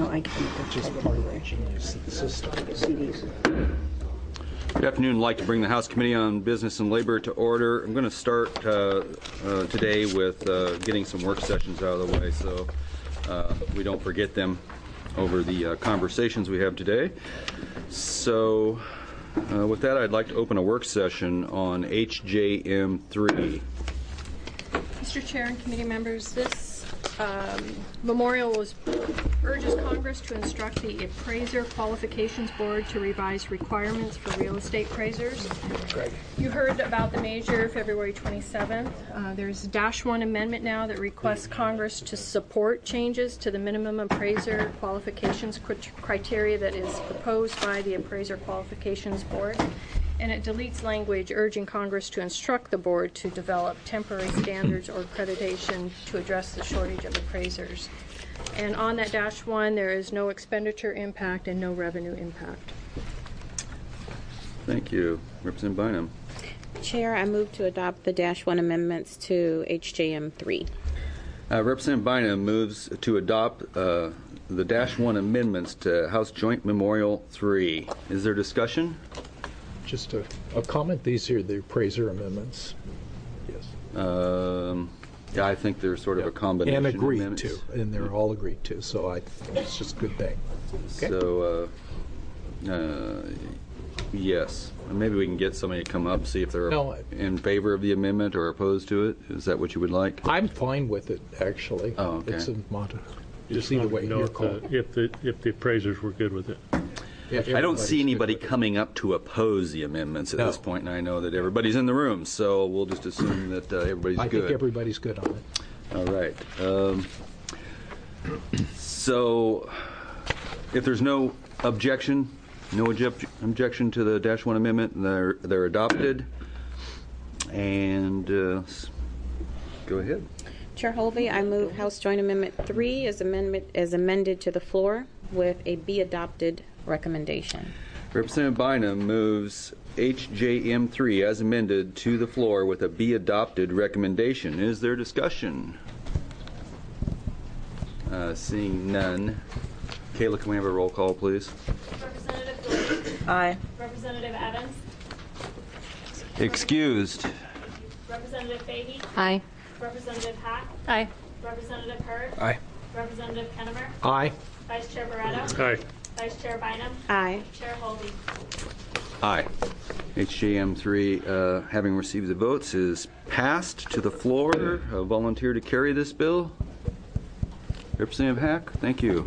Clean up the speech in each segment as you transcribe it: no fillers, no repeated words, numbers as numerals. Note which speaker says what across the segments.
Speaker 1: I can't.
Speaker 2: Just part of the genius system.
Speaker 1: CDs.
Speaker 3: Good afternoon. I'd like to bring the House Committee on Business and Labor to order. I'm going to start today with getting some work sessions out of the way so we don't forget them over the conversations we have today. So with that, I'd like to open a work session on HJM 3.
Speaker 4: Mr. Chair and committee members, this memorial urges Congress to instruct the Appraiser Qualifications Board to revise requirements for real estate appraisers.
Speaker 2: Greg.
Speaker 4: You heard about the measure February 27th. There's a -1 amendment now that requests Congress to support changes to the minimum appraiser qualifications criteria that is proposed by the Appraiser Qualifications Board. And it deletes language urging Congress to instruct the board to develop temporary standards or accreditation to address the shortage of appraisers. And on that -1, there is no expenditure impact and no revenue impact.
Speaker 3: Thank you. Representative Bynum.
Speaker 5: Chair, I move to adopt the -1 amendments to HJM 3.
Speaker 3: Representative Bynum moves to adopt the -1 amendments to House Joint Memorial 3. Is there discussion?
Speaker 2: Just a comment. These are the appraiser amendments. Yes.
Speaker 3: Yeah, I think they're sort of a combination.
Speaker 2: And agreed
Speaker 3: of
Speaker 2: to, and they're all agreed to. So I think it's just a good thing. Okay.
Speaker 3: So, yes. Maybe we can get somebody to come up, see if they're in favor of the amendment or opposed to it. Is that what you would like?
Speaker 2: I'm fine with it, actually.
Speaker 3: Oh, okay.
Speaker 2: It's a motto. Just either way you're called.
Speaker 6: If the appraisers were good with it.
Speaker 2: Yeah,
Speaker 3: I don't see anybody coming up to oppose the amendments at this point, and I know that everybody's in the room, so we'll just assume that everybody's good.
Speaker 2: I think everybody's good on it.
Speaker 3: All right. So, if there's no objection, objection to the -1 amendment, they're adopted. And go ahead.
Speaker 5: Chair Holvey, I move House Joint Amendment 3 as amended to the floor with a be adopted recommendation.
Speaker 3: Representative Bynum moves HJM 3 as amended to the floor with a be adopted recommendation. Is there discussion? Seeing none. Kayla, can we have a roll call, please?
Speaker 4: Representative Doherty.
Speaker 5: Aye.
Speaker 4: Representative Evans.
Speaker 3: Excused.
Speaker 4: Representative Fahey.
Speaker 5: Aye.
Speaker 4: Representative Hack.
Speaker 5: Aye.
Speaker 4: Representative Hurd.
Speaker 2: Aye.
Speaker 4: Representative Kennemer.
Speaker 2: Aye.
Speaker 4: Vice Chair Barretto.
Speaker 6: Aye.
Speaker 4: Vice Chair Bynum.
Speaker 5: Aye.
Speaker 4: Chair Holvey.
Speaker 3: Aye. HJM 3, having received the votes, is passed to the floor. A volunteer to carry this bill? Representative Hack, thank you.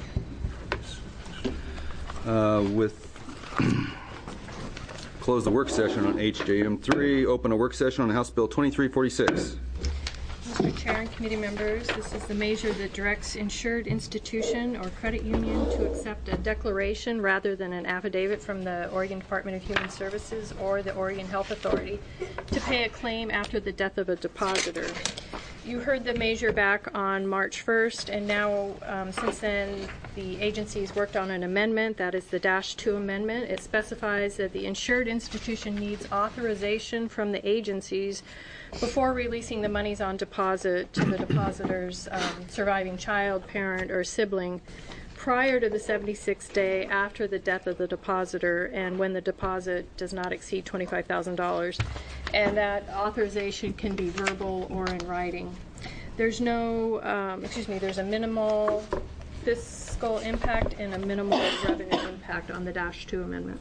Speaker 3: Close the work session on HJM 3. Open a work session on House Bill 2346.
Speaker 4: Mr. Chair and committee members, this is the measure that directs insured institution or credit union to accept a declaration rather than an affidavit from the Oregon Department of Human Services or the Oregon Health Authority to pay a claim after the death of a depositor. You heard the measure back on March 1st, and now since then the agency's worked on an amendment. That is the -2 amendment. It specifies that the insured institution needs authorization from the agencies before releasing the monies on deposit to the depositor's surviving child, parent, or sibling prior to the 76th day after the death of the depositor and when the deposit does not exceed $25,000. And that authorization can be verbal or in writing. There's no, there's a minimal fiscal impact and a minimal revenue impact on the -2 amendment.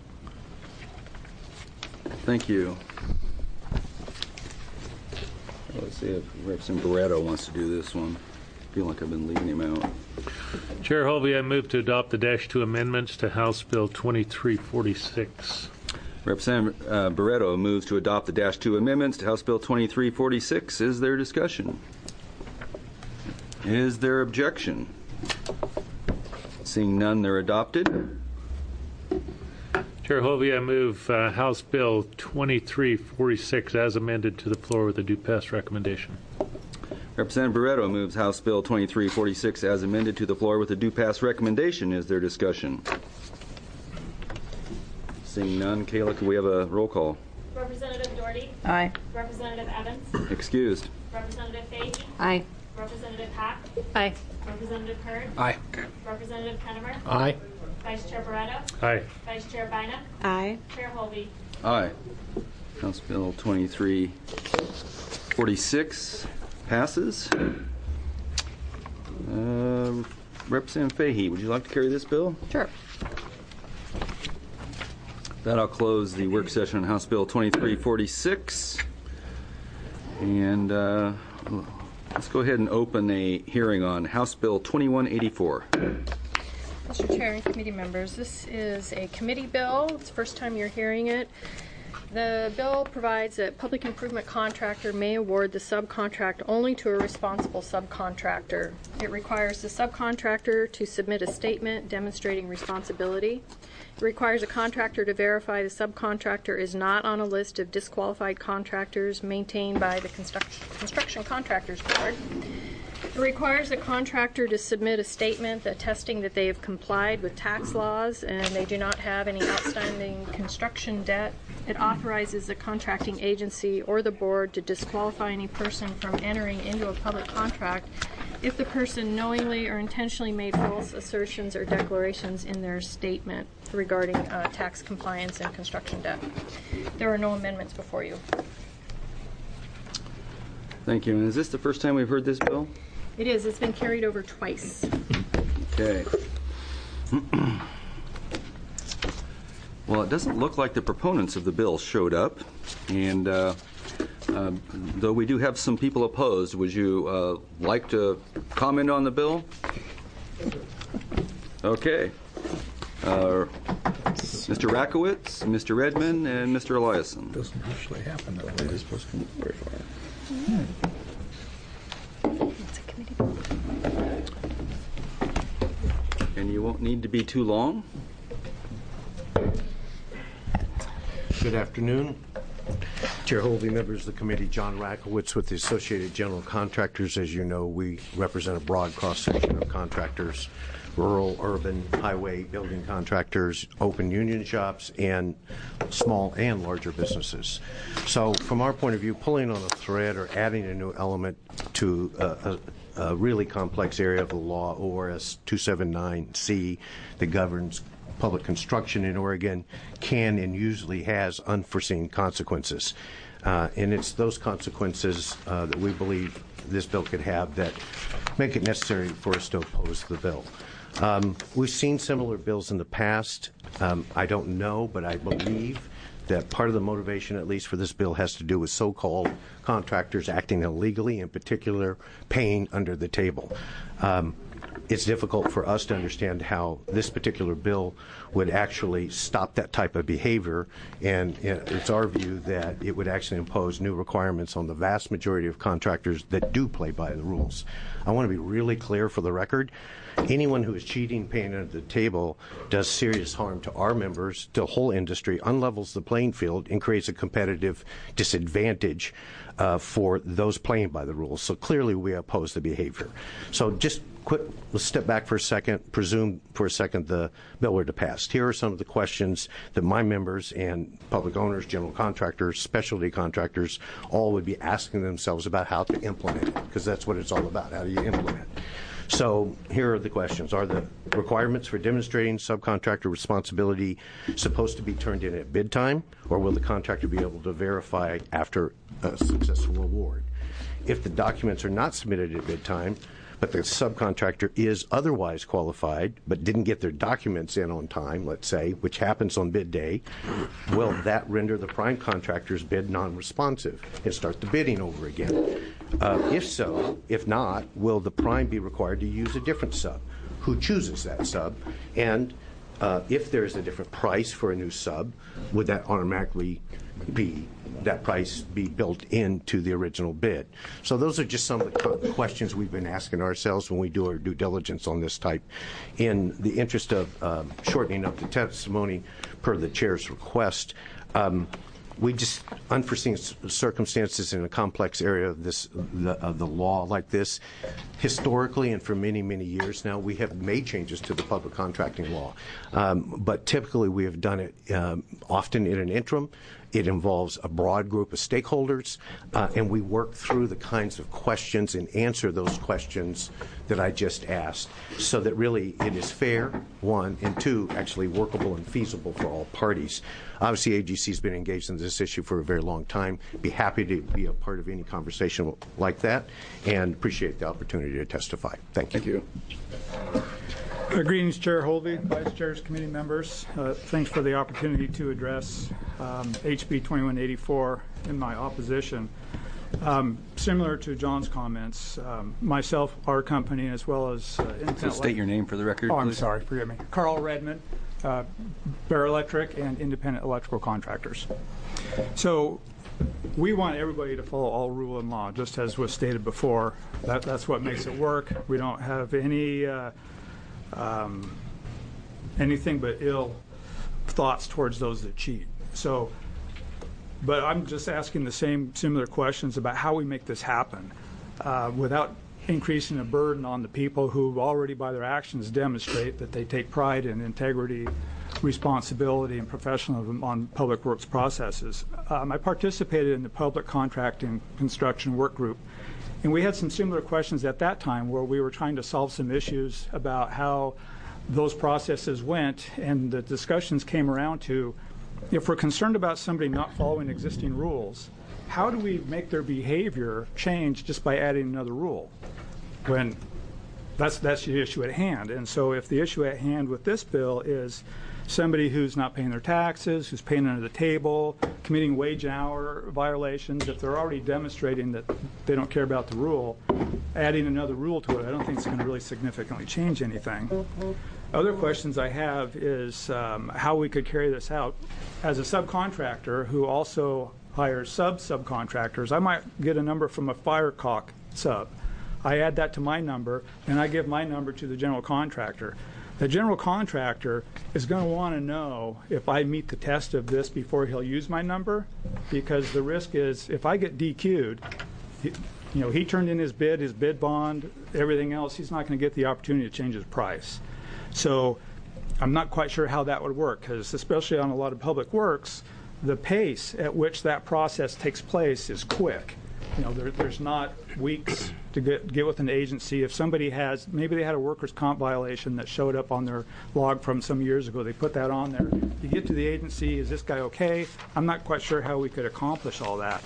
Speaker 3: Thank you. Let's see if Representative Barretto wants to do this one. I feel like I've been leaving him out.
Speaker 6: Chair Holvey, I move to adopt the -2 amendments to House Bill 2346.
Speaker 3: Representative Barretto moves to adopt the -2 amendments to House Bill 2346. Is there discussion? Is there objection? Seeing none, they're adopted.
Speaker 6: Chair Holvey, I move House Bill 2346 as amended to the floor with a due pass recommendation.
Speaker 3: Representative Barretto moves House Bill 2346 as amended to the floor with a due pass recommendation. Is there discussion? Seeing none, Kayla, can we have a roll call?
Speaker 4: Representative Doherty.
Speaker 5: Aye.
Speaker 4: Representative Evans.
Speaker 3: Excused.
Speaker 4: Representative Fahey.
Speaker 5: Aye.
Speaker 1: Representative Hack,
Speaker 4: Aye.
Speaker 1: Representative Hurd,
Speaker 2: Aye.
Speaker 1: Representative Pennimer,
Speaker 2: Aye.
Speaker 1: Vice Chair Barretto,
Speaker 6: Aye.
Speaker 1: Vice Chair Bynum,
Speaker 5: Aye.
Speaker 1: Chair Holby.
Speaker 3: Aye. House Bill 2346 passes. Representative Fahey, would you like to carry this bill?
Speaker 5: Sure.
Speaker 3: That I'll close the work session on House Bill 2346. And let's go ahead and open a hearing on House Bill 2184.
Speaker 4: Mr. Chair and committee members, this is a committee bill. It's the first time you're hearing it. The bill provides that public improvement contractor may award the subcontract only to a responsible subcontractor. It requires the subcontractor to submit a statement demonstrating responsibility. It requires a contractor to verify the subcontractor is not on a list of disqualified contractors maintained by the Construction Contractors Board. It requires the contractor to submit a statement attesting that they have complied with tax laws and they do not have any outstanding construction debt. It authorizes the contracting agency or the board to disqualify any person from entering into a public contract if the person knowingly or intentionally made false assertions or declarations in their statement regarding tax compliance and construction debt. There are no amendments before you.
Speaker 3: Thank you. And is this the first time we've heard this bill?
Speaker 4: It is. It's been carried over twice.
Speaker 3: Okay. Well, it doesn't look like the proponents of the bill showed up, and though we do have some people opposed, would you like to comment on the bill? Okay. Mr. Rakowitz, Mr. Redmond, and Mr. Eliason.
Speaker 2: Doesn't usually happen that way.
Speaker 4: It's a committee bill.
Speaker 3: And you won't need to be too long.
Speaker 7: Good afternoon. Chair Holby, members of the committee, John Rakowitz with the Associated General Contractors. As you know, we represent a broad cross-section of contractors, rural, urban, highway, building contractors, open union shops, and small and larger businesses. So from our point of view, pulling on a thread or adding a new element to a really complex area of the law, ORS 279C, that governs public construction in Oregon, can and usually has unforeseen consequences. And it's those consequences that we believe this bill could have that make it necessary for us to oppose the bill. We've seen similar bills in the past. I don't know, but I believe that part of the motivation, at least for this bill, has to do with so-called contractors acting illegally, in particular paying under the table. It's difficult for us to understand how this particular bill would actually stop that type of behavior, and it's our view that it would actually impose new requirements on the vast majority of contractors that do play by the rules. I want to be really clear for the record. Anyone who is cheating, paying under the table, does serious harm to our members, to the whole industry, unlevels the playing field, and creates a competitive disadvantage for those playing by the rules. So clearly we oppose the behavior. So just let's step back for a second, presume for a second the bill were to pass. Here are some of the questions that my members and public owners, general contractors, specialty contractors, all would be asking themselves about how to implement it, because that's what it's all about. How do you implement? So here are the questions. Are the requirements for demonstrating subcontractor responsibility supposed to be turned in at bid time, or will the contractor be able to verify after a successful award? If the documents are not submitted at bid time, but the subcontractor is otherwise qualified but didn't get their documents in on time, let's say, which happens on bid day, will that render the prime contractor's bid non-responsive and start the bidding over again? If so, if not, will the prime be required to use a different sub? Who chooses that sub? And if there is a different price for a new sub, would that automatically be that price be built into the original bid? So those are just some of the questions we've been asking ourselves when we do our due diligence on this type. In the interest of shortening up the testimony per the chair's request, we just unforeseen circumstances in a complex area of the law like this. Historically, and for many, many years now, we have made changes to the public contracting law. But typically, we have done it often in an interim It involves a broad group of stakeholders, and we work through the kinds of questions and answer those questions that I just asked, so that really it is fair, one, and two, actually workable and feasible for all parties. Obviously, AGC has been engaged in this issue for a very long time. Be happy to be a part of any conversation like that, and appreciate the opportunity to testify. Thank you.
Speaker 2: Thank you.
Speaker 8: Greetings, Chair Holvey, Vice Chairs, committee members. Thanks for the opportunity to address HB 2184 in my opposition. Similar to John's comments, myself, our company, as well as
Speaker 3: So state your name for the record,
Speaker 8: I'm
Speaker 3: please.
Speaker 8: sorry, forgive me. Carl Redmond, Bear Electric, and independent electrical contractors. So we want everybody to follow all rule and law, just as was stated before. That's what makes it work. We don't have anything but ill thoughts towards those that cheat. So, but I'm just asking the similar questions about how we make this happen without increasing the burden on the people who already by their actions demonstrate that they take pride in integrity, responsibility, and professionalism on public works processes. I participated in the public contracting construction work group, and we had some similar questions at that time where we were trying to solve some issues about how those processes went, and the discussions came around to, if we're concerned about somebody not following existing rules, how do we make their behavior change just by adding another rule? When that's the issue at hand. And so if the issue at hand with this bill is somebody who's not paying their taxes, who's paying under the table, committing wage and hour violations, if they're already demonstrating that they don't care about the rule, adding another rule to it, I don't think it's going to really significantly change anything. Other questions I have is how we could carry this out. As a subcontractor who also hires subcontractors, I might get a number from a Firecock sub. I add that to my number, and I give my number to the general contractor. The general contractor is going to want to know if I meet the test of this before he'll use my number, because the risk is if I get DQ'd, he turned in his bid bond, everything else, he's not going to get the opportunity to change his price. So I'm not quite sure how that would work, because especially on a lot of public works, the pace at which that process takes place is quick. There's not weeks to get with an agency. If somebody maybe they had a workers' comp violation that showed up on their log from some years ago, they put that on there. You get to the agency, is this guy okay? I'm not quite sure how we could accomplish all that.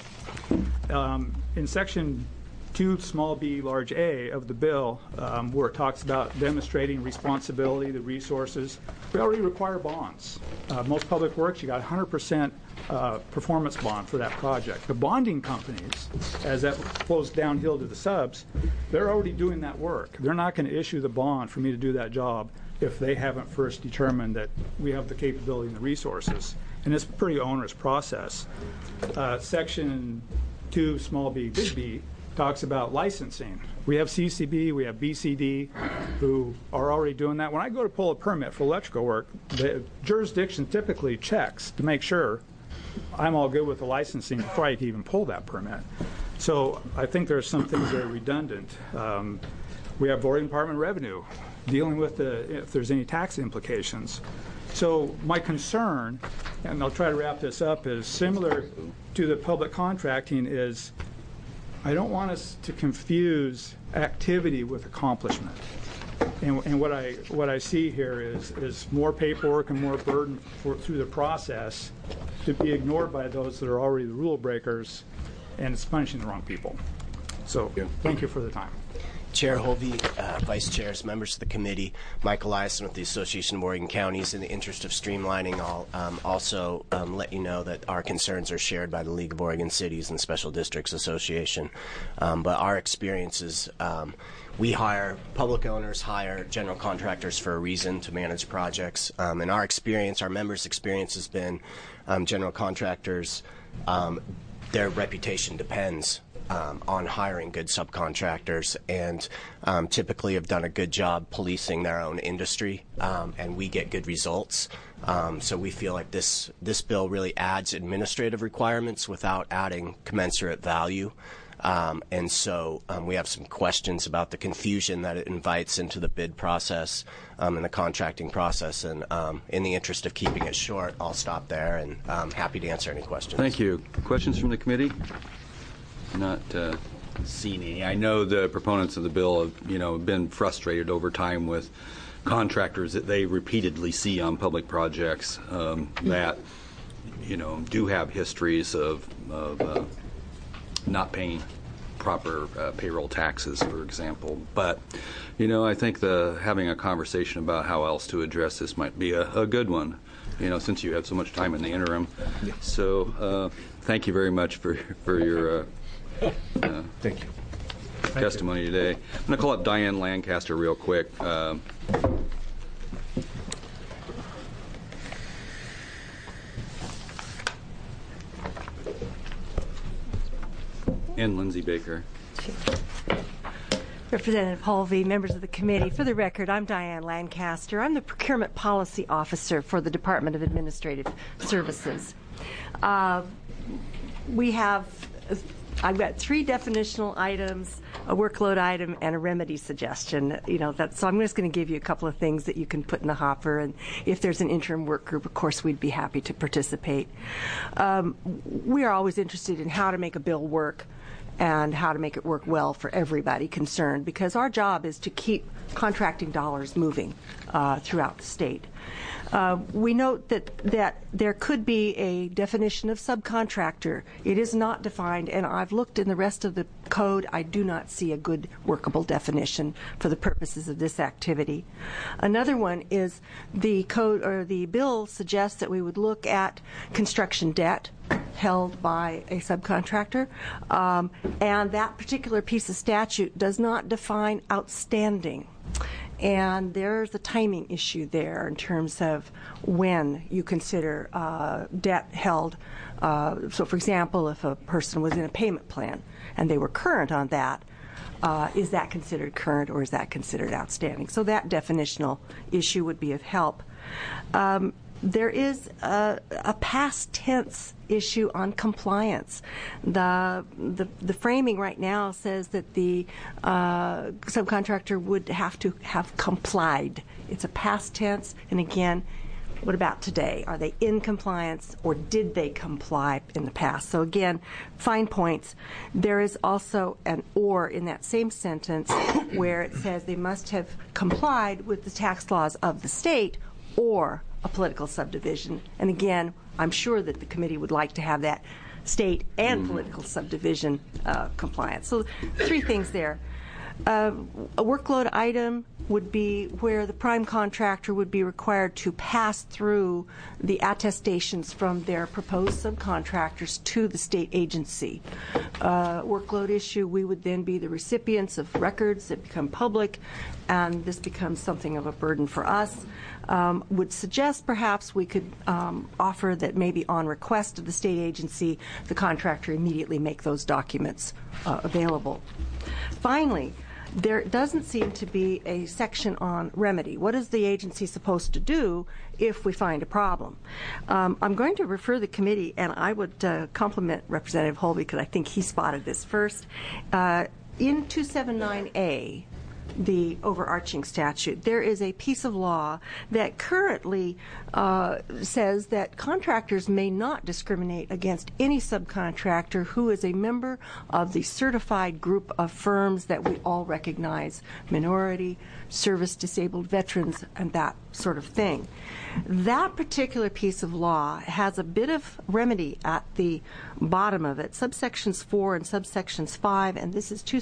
Speaker 8: In section 2 small b large a of the bill, where it talks about demonstrating responsibility, the resources, we already require bonds. Most public works, you got 100% performance bond for that project. The bonding companies, as that flows downhill to the subs, they're already doing that work. They're not going to issue the bond for me to do that job if they haven't first determined that we have the capability and the resources. And it's a pretty onerous process. Section 2 small b big B talks about licensing. We have CCB, we have BCD, who are already doing that. When I go to pull a permit for electrical work, the jurisdiction typically checks to make sure I'm all good with the licensing before I can even pull that permit. So I think there's some things that are redundant. We have Oregon Department of Revenue dealing with if there's any tax implications. So my concern, and I'll try to wrap this up, is similar to the public contracting is I don't want us to confuse activity with accomplishment. And what I see here is more paperwork and more burden through the process to be ignored by those that are already the rule breakers, and it's punishing the wrong people. So thank you for the time.
Speaker 9: Chair Holvey, Vice Chairs, members of the committee, Michael Eliason with the Association of Oregon Counties. In the interest of streamlining, I'll also let you know that our concerns are shared by the League of Oregon Cities and Special Districts Association. But our experiences, we hire, public owners hire general contractors for a reason, to manage projects. In our experience, our members' experience has been general contractors, their reputation depends on hiring good subcontractors, and typically have done a good job policing their own industry, and we get good results. So we feel like this bill really adds administrative requirements without adding commensurate value. And so we have some questions about the confusion that it invites into the bid process and the contracting process. And in the interest of keeping it short, I'll stop there, and I'm happy to answer any questions.
Speaker 3: Thank you. Questions from the committee? Not seen any. I know the proponents of the bill have, been frustrated over time with contractors that they repeatedly see on public projects that, do have histories of not paying proper payroll taxes, for example. But, I think having a conversation about how else to address this might be a good one, since you have so much time in the interim. So thank you very much for your
Speaker 7: Thank you.
Speaker 3: testimony today. I'm going to call up Diane Lancaster real quick. And Lindsay Baker.
Speaker 10: Representative Holvey, members of the committee. For the record, I'm Diane Lancaster. I'm the Procurement Policy Officer for the Department of Administrative Services. I've got 3 definitional items, a workload item, and a remedy suggestion. So I'm just going to give you a couple of things that you can put in the hopper. And if there's an interim work group, of course, we'd be happy to participate. We are always interested in how to make a bill work and how to make it work well for everybody concerned, because our job is to keep contracting dollars moving throughout the state. We note that there could be a definition of subcontractor. It is not defined, and I've looked in the rest of the code. I do not see a good workable definition for the purposes of this activity. Another one is the code, or the bill suggests that we would look at construction debt held by a subcontractor, and that particular piece of statute does not define outstanding. And there's a timing issue there in terms of when you consider debt held. So, for example, if a person was in a payment plan and they were current on that, is that considered current or is that considered outstanding? So that definitional issue would be of help. There is a past tense issue on compliance. The framing right now says that the subcontractor would have to have complied. It's a past tense, and again, what about today? Are they in compliance, or did they comply in the past? So again, fine points. There is also an or in that same sentence where it says they must have complied with the tax laws of the state or a political subdivision. And again, I'm sure that the committee would like to have that state and political subdivision compliance. So 3 things there. A workload item would be where the prime contractor would be required to pass through the attestations from their proposed subcontractors to the state agency. Workload issue, we would then be the recipients of records that become public, and this becomes something of a burden for us. Would suggest perhaps we could offer that maybe on request of the state agency, the contractor immediately make those documents available. Finally, there doesn't seem to be a section on remedy. What is the agency supposed to do if we find a problem? I'm going to refer the committee, and I would compliment Representative Holvey because I think he spotted this first. In 279A, the overarching statute, there is a piece of law that currently says that contractors may not discriminate against any subcontractor who is a member of the certified group of firms that we all recognize, minority, service-disabled veterans, and that sort of thing. That particular piece of law has a bit of remedy at the bottom of it, subsections 4 and subsections 5, and this is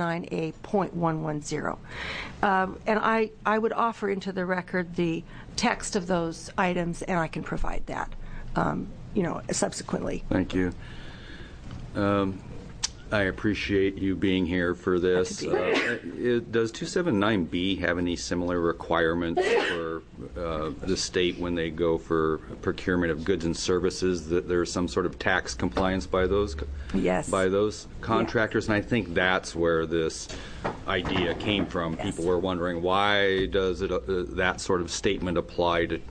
Speaker 10: 279A.110. And I would offer into the record the text of those items, and I can provide that, subsequently.
Speaker 3: Thank you. I appreciate you being here for this. Does 279B have any similar requirements for the state when they go for procurement of goods and services, that there's some sort of tax compliance by those contractors? And I think that's where this idea came from. Yes. People were wondering, why does that sort of statement apply to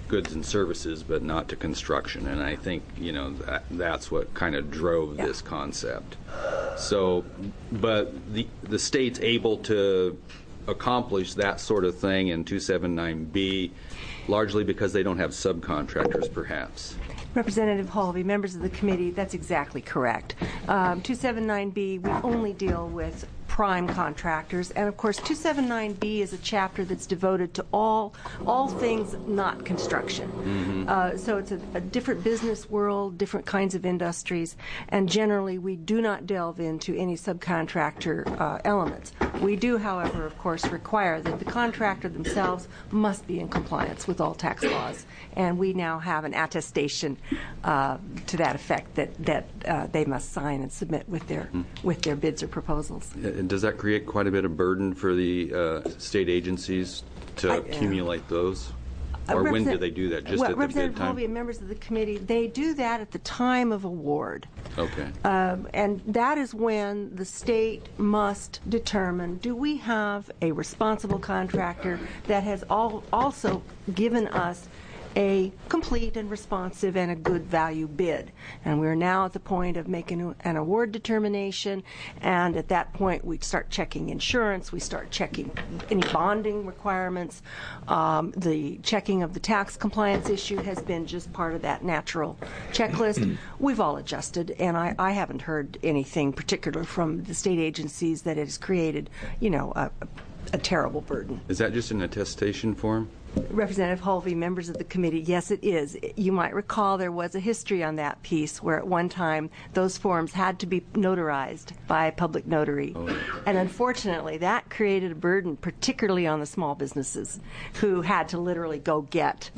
Speaker 3: goods and services, but not to construction. And I think, that's what kind of drove this concept. So, but the state's able to accomplish that sort of thing in 279B largely because they don't have subcontractors, perhaps.
Speaker 10: Representative Halvey, members of the committee, that's exactly correct. 279B, we only deal with prime contractors, and of course 279B is a chapter that's devoted to all things not construction. So it's a different business world, different kinds of industries, and generally we do not delve into any subcontractor elements. We do, however, of course, require that the contractor themselves must be in compliance with all tax laws, and we now have an attestation to that effect that they must sign and submit with their bids or proposals.
Speaker 3: Does that create quite a bit of burden for the state agencies to accumulate those? Or when do they do that? Just at the bid
Speaker 10: Representative
Speaker 3: time?
Speaker 10: Halvey and members of the committee, they do that at the time of award.
Speaker 3: Okay.
Speaker 10: And that is when the state must determine, do we have a responsible contractor that has also given us a complete and responsive and a good value bid. And we're now at the point of making an award determination, and at that point we start checking insurance, we start checking any bonding requirements. The checking of the tax compliance issue has been just part of that natural checklist. We've all adjusted, and I haven't heard anything particular from the state agencies that has created, a terrible burden.
Speaker 3: Is that just an attestation form?
Speaker 10: Representative Halvey, members of the committee, yes, it is. You might recall there was a history on that piece where at one time those forms had to be notarized by a public notary. And unfortunately, that created a burden, particularly on the small businesses who had to literally go get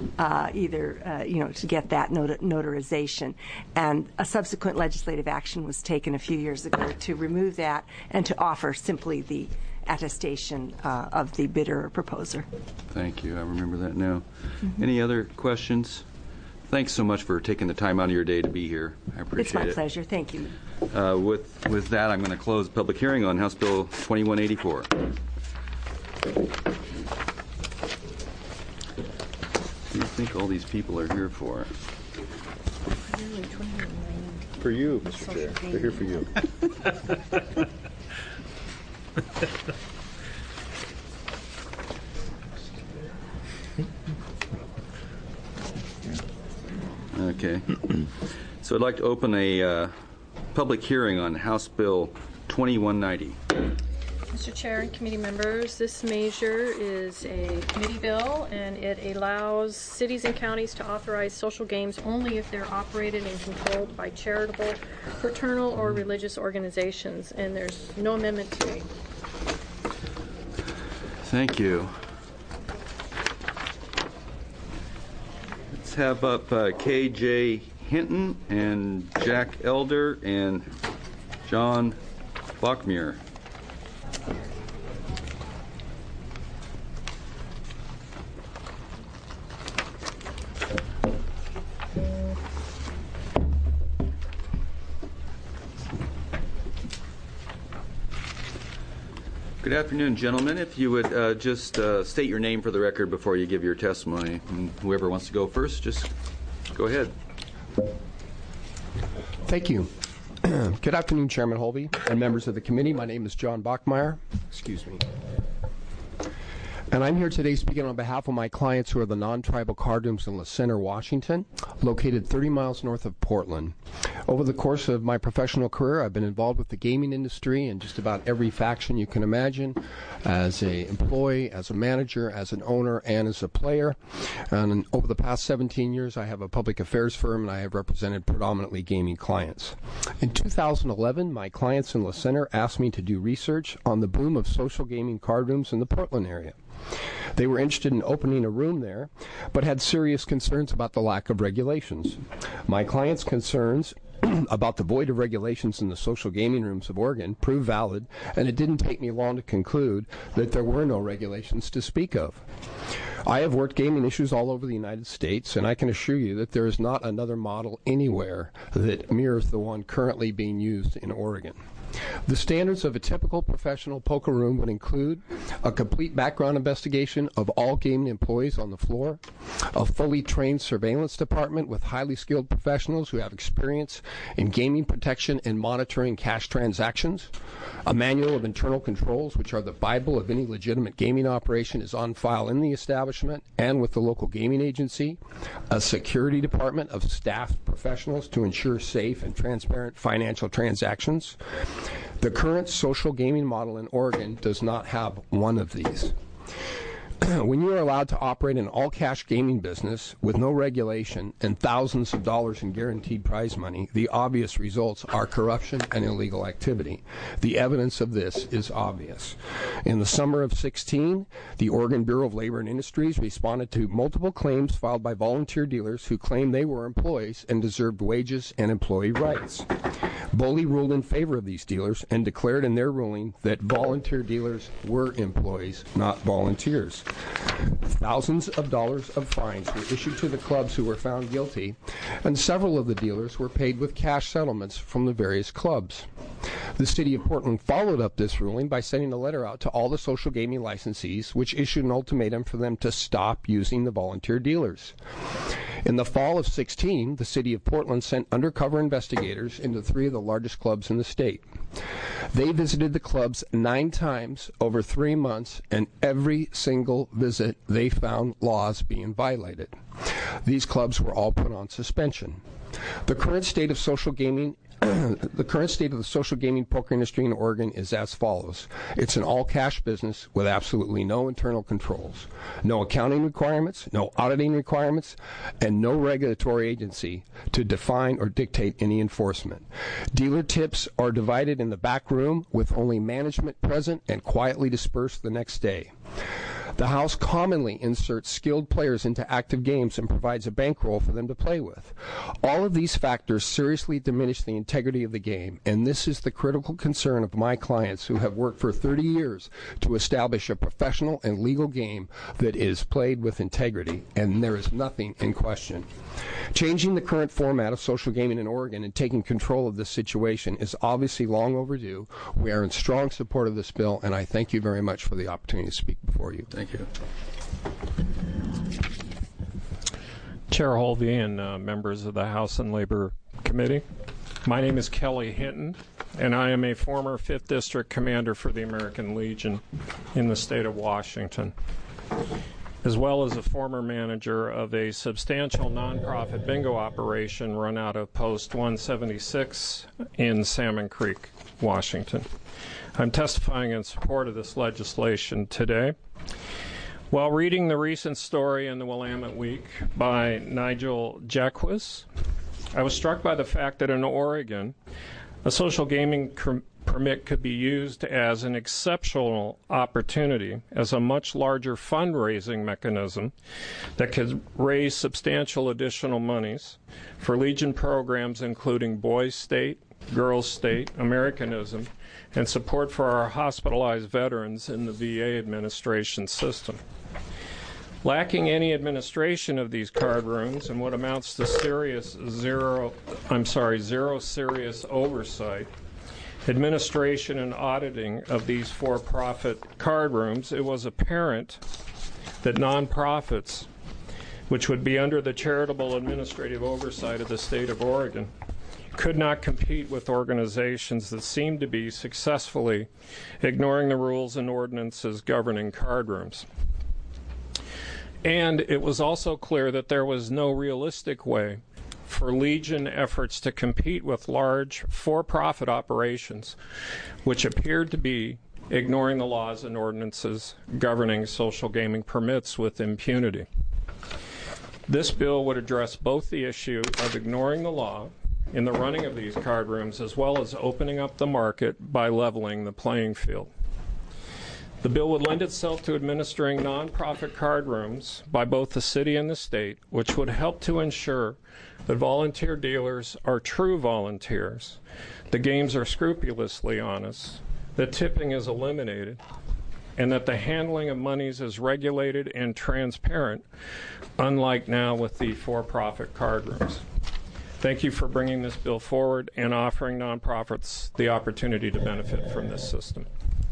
Speaker 10: to get that notarization. And a subsequent legislative action was taken a few years ago to remove that and to offer simply the attestation of the bidder or proposer.
Speaker 3: Thank you. I remember that now. Any other questions? Thanks so much for taking the time out of your day to be here. I appreciate it.
Speaker 10: It's my pleasure. Thank you.
Speaker 3: With that, I'm going to close the public hearing on House Bill 2184. What do you think all these people are here for?
Speaker 2: For you, Mr. Chair. They're here for you.
Speaker 3: Okay. So I'd like to open a public hearing on House Bill 2190.
Speaker 4: Mr. Chair and committee members, this measure is a committee bill, and it allows cities and counties to authorize social games only if they're operated and controlled by charitable, fraternal, or religious organizations, and there's no amendment today.
Speaker 3: Thank you. Let's have up K.J. Hinton and Jack Elder and John Bachmeier. Good afternoon, gentlemen. If you would just state your name for the record before you give your testimony. And whoever wants to go first, just go ahead.
Speaker 11: Thank you. Good afternoon, Chairman Halvey and members of the committee. My name is John Bachmeier. Excuse me. And I'm here today speaking on behalf of my clients who are the non-tribal card rooms in La Center, Washington, located 30 miles north of Portland. Over the course of my professional career, I've been involved with the gaming industry in just about every faction you can imagine, as an employee, as a manager, as an owner, and as a player. And over the past 17 years, I have a public affairs firm, and I have represented predominantly gaming clients. In 2011, my clients in La Center asked me to do research on the boom of social gaming card rooms in the Portland area. They were interested in opening a room there, but had serious concerns about the lack of regulations. My clients' concerns about the void of regulations in the social gaming rooms of Oregon proved valid, and it didn't take me long to conclude that there were no regulations to speak of. I have worked gaming issues all over the United States, and I can assure you that there is not another model anywhere that mirrors the one currently being used in Oregon. The standards of a typical professional poker room would include a complete background investigation of all gaming employees on the floor, a fully trained surveillance department with highly skilled professionals who have experience in gaming protection and monitoring cash transactions, a manual of internal controls, which are the Bible of any legitimate gaming operation, is on file in the establishment and with the local gaming agency, a security department of staffed professionals to ensure safe and transparent financial transactions. The current social gaming model in Oregon does not have one of these. When you are allowed to operate an all-cash gaming business with no regulation and thousands of dollars in guaranteed prize money, the obvious results are corruption and illegal activity. The evidence of this is obvious. In the summer of 2016, the Oregon Bureau of Labor and Industries responded to multiple claims filed by volunteer dealers who claimed they were employees and deserved wages and employee rights. BOLI ruled in favor of these dealers and declared in their ruling that volunteer dealers were employees, not volunteers. Thousands of dollars of fines were issued to the clubs who were found guilty, and several of the dealers were paid with cash settlements from the various clubs. The City of Portland followed up this ruling by sending a letter out to all the social gaming licensees, which issued an ultimatum for them to stop using the volunteer dealers. In the fall of 2016, the City of Portland sent undercover investigators into 3 of the largest clubs in the state. They visited the clubs 9 times over 3 months, and every single visit they found laws being violated. These clubs were all put on suspension. The current state of social gaming The current state of the social gaming poker industry in Oregon is as follows. It's an all-cash business with absolutely no internal controls, no accounting requirements, no auditing requirements, and no regulatory agency to define or dictate any enforcement. Dealer tips are divided in the back room with only management present and quietly dispersed the next day. The house commonly inserts skilled players into active games and provides a bankroll for them to play with. All of these factors seriously diminish the integrity of the game, and this is the critical concern of my clients who have worked for 30 years to establish a professional and legal game that is played with integrity, and there is nothing in question. Changing the current format of social gaming in Oregon and taking control of this situation is obviously long overdue. We are in strong support of this bill, and I thank you very much for the opportunity to speak before you.
Speaker 3: Thank you.
Speaker 12: Chair Holvey and members of the House and Labor Committee. My name is Kelly Hinton, and I am a former 5th District Commander for the American Legion in the state of Washington, as well as a former manager of a substantial nonprofit bingo operation run out of Post 176 in Salmon Creek, Washington. I'm testifying in support of this legislation today. While reading the recent story in the Willamette Week by Nigel Jaquez, I was struck by the fact that in Oregon, a social gaming permit could be used as an exceptional opportunity as a much larger fundraising mechanism that could raise substantial additional monies for Legion programs including Boys State, Girls State, Americanism, and support for our hospitalized veterans in the VA administration system. Lacking any administration of these card rooms and what amounts to zero serious oversight, administration and auditing of these for-profit card rooms, it was apparent that nonprofits, which would be under the charitable administrative oversight of the state of Oregon, could not compete with organizations that seemed to be successfully ignoring the rules and ordinances governing card rooms. And it was also clear that there was no realistic way for Legion efforts to compete with large for-profit operations, which appeared to be ignoring the laws and ordinances governing social gaming permits with impunity. This bill would address both the issue of ignoring the law in the running of these card rooms as well as opening up the market by leveling the playing field. The bill would lend itself to administering nonprofit card rooms by both the city and the state, which would help to ensure that volunteer dealers are true volunteers, the games are scrupulously honest, that tipping is eliminated, and that the handling of monies is regulated and transparent, unlike now with the for-profit card rooms. Thank you for bringing this bill forward and offering nonprofits the opportunity to benefit from this system.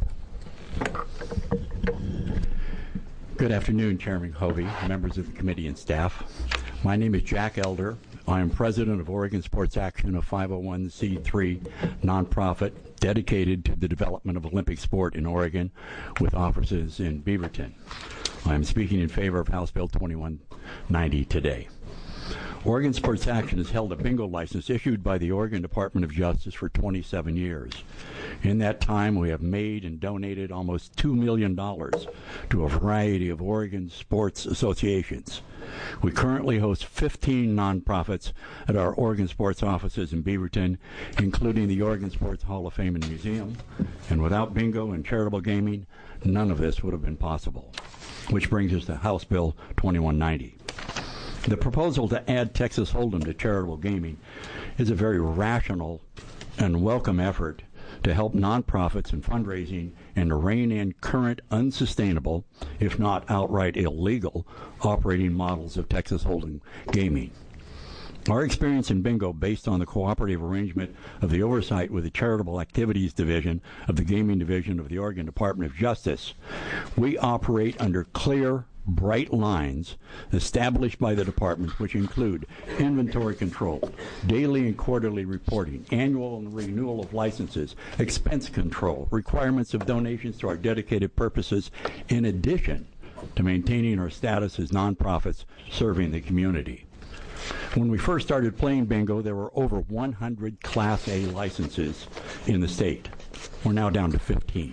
Speaker 13: Good afternoon, Chairman Hovey, members of the committee and staff. My name is Jack Elder. I am president of Oregon Sports Action, a 501c3 nonprofit dedicated to the development of Olympic sport in Oregon with offices in Beaverton. I am speaking in favor of House Bill 2190 today. Oregon Sports Action has held a bingo license issued by the Oregon Department of Justice for 27 years. In that time, we have made and donated almost $2 million to a variety of Oregon sports associations. We currently host 15 nonprofits at our Oregon Sports offices in Beaverton, including the Oregon Sports Hall of Fame and Museum. And without bingo and charitable gaming, none of this would have been possible. Which brings us to House Bill 2190. The proposal to add Texas Hold'em to charitable gaming is a very rational and welcome effort to help nonprofits in fundraising and to rein in current unsustainable, if not outright illegal, operating models of Texas Hold'em gaming. Our experience in bingo, based on the cooperative arrangement of the oversight with the Charitable Activities Division of the Gaming Division of the Oregon Department of Justice, we operate under clear, bright lines established by the department, which include inventory control, daily and quarterly reporting, annual and renewal of licenses, expense control, requirements of donations to our dedicated purposes, in addition to maintaining our status as nonprofits serving the community. When we first started playing bingo, there were over 100 Class A licenses in the state. We're now down to 15.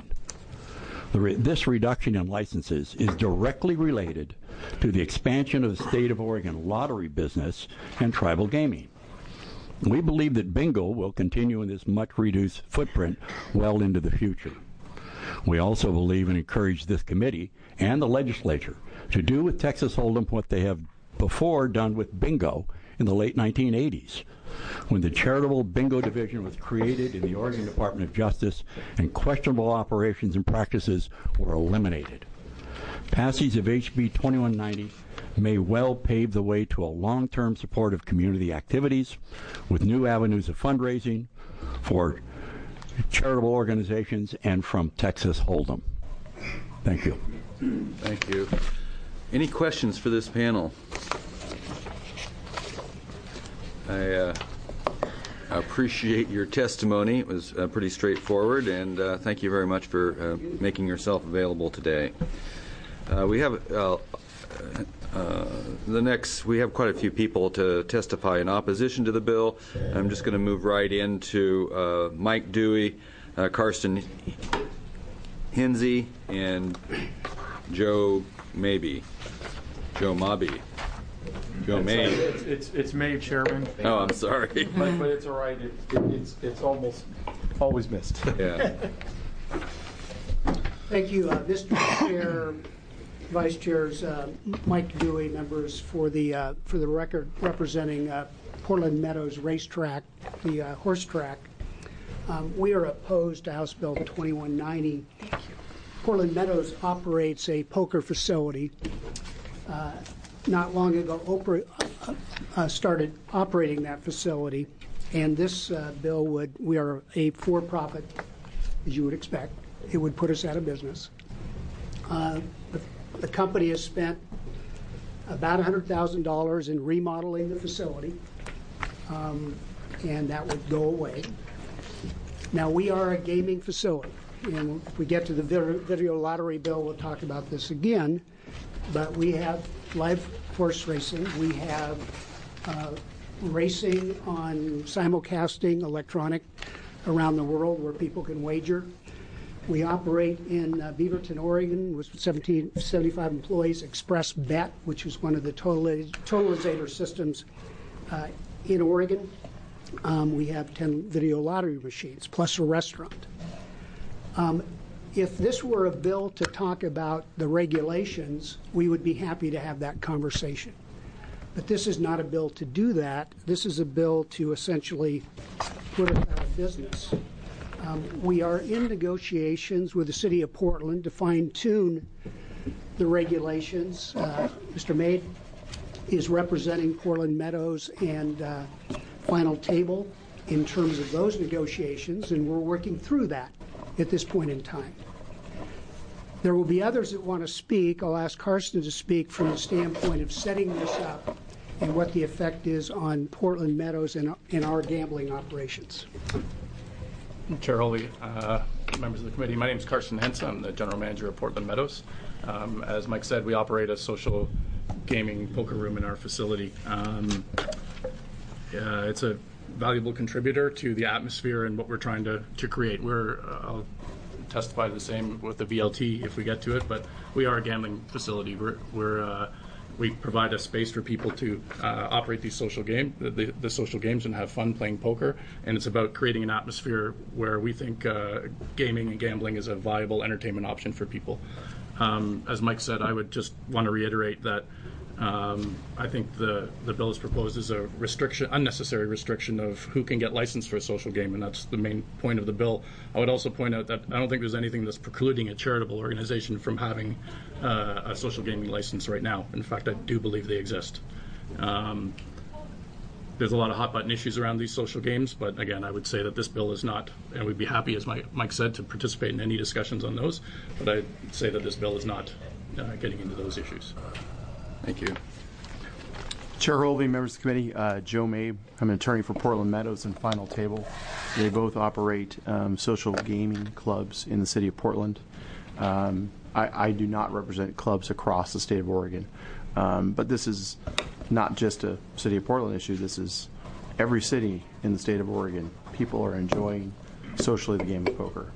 Speaker 13: This reduction in licenses is directly related to the expansion of the state of Oregon lottery business and tribal gaming. We believe that bingo will continue in this much reduced footprint well into the future. We also believe and encourage this committee and the legislature to do with Texas Hold'em what they have before done with bingo in the late 1980s, when the charitable bingo division was created in the Oregon Department of Justice and questionable operations and practices were eliminated. Passage of HB 2190 may well pave the way to a long-term support of community activities with new avenues of fundraising for charitable organizations and from Texas Hold'em. Thank you.
Speaker 3: Thank you. Any questions for this panel? I appreciate your testimony. It was pretty straightforward, and thank you very much for making yourself available today. We have we have quite a few people to testify in opposition to the bill. I'm just going to move right into Mike Dewey, Karsten Hinsey, and Joe Mabey. Joe May.
Speaker 14: It's May, Chairman.
Speaker 3: Oh, I'm sorry.
Speaker 14: But it's all right. It's almost always missed.
Speaker 3: Yeah.
Speaker 15: Thank you, Mr. Chair, Vice Chairs, Mike Dewey, members for the record, representing Portland Meadows Racetrack, the horse track. We are opposed to House Bill 2190. Portland Meadows operates a poker facility. Not long ago, Oprah started operating that facility, and this bill we are a for-profit, as you would expect. It would put us out of business. The company has spent about $100,000 in remodeling the facility, and that would go away. Now, we are a gaming facility, and if we get to the video lottery bill, we'll talk about this again, but we have live horse racing. We have racing on simulcasting, electronic, around the world where people can wager. We operate in Beaverton, Oregon, with 75 employees. Express Bet, which is one of the totalizator systems in Oregon. We have 10 video lottery machines, plus a restaurant. If this were a bill to talk about the regulations, we would be happy to have that conversation. But this is not a bill to do that. This is a bill to essentially put us out of business. We are in negotiations with the City of Portland to fine-tune the regulations. Mr. Maid is representing Portland Meadows and final table in terms of those negotiations, and we're working through that at this point in time. There will be others that want to speak. I'll ask Carson to speak from the standpoint of setting this up and what the effect is on Portland Meadows and our gambling operations.
Speaker 14: Chair Holvey, members of the committee, my name is Carson Henson. I'm the general manager of Portland Meadows. As Mike said, we operate a social gaming poker room in our facility. It's a valuable contributor to the atmosphere and what we're trying to create. I'll testify to the same with the VLT if we get to it, but we are a gambling facility. We provide a space for people to operate these social the social games and have fun playing poker, and it's about creating an atmosphere where we think gaming and gambling is a viable entertainment option for people. As Mike said, I would just want to reiterate that I think the bill is proposed as a unnecessary restriction of who can get licensed for a social game, and that's the main point of the bill. I would also point out that I don't think there's anything that's precluding a charitable organization from having a social gaming license right now. In fact, I do believe they exist. There's a lot of hot button issues around these social games, but again, I would say that this bill is not, and we'd be happy, as Mike said, to participate in any discussions on those, but I'd say that this bill is not getting into those issues.
Speaker 3: Thank you.
Speaker 16: Chair Holvey, members of the committee, Joe Mabe. I'm an attorney for Portland Meadows and Final Table. They both operate social gaming clubs in the city of Portland. I do not represent clubs across the state of Oregon, but this is not just a city of Portland issue. This is every city in the state of Oregon. People are enjoying socially the game of poker.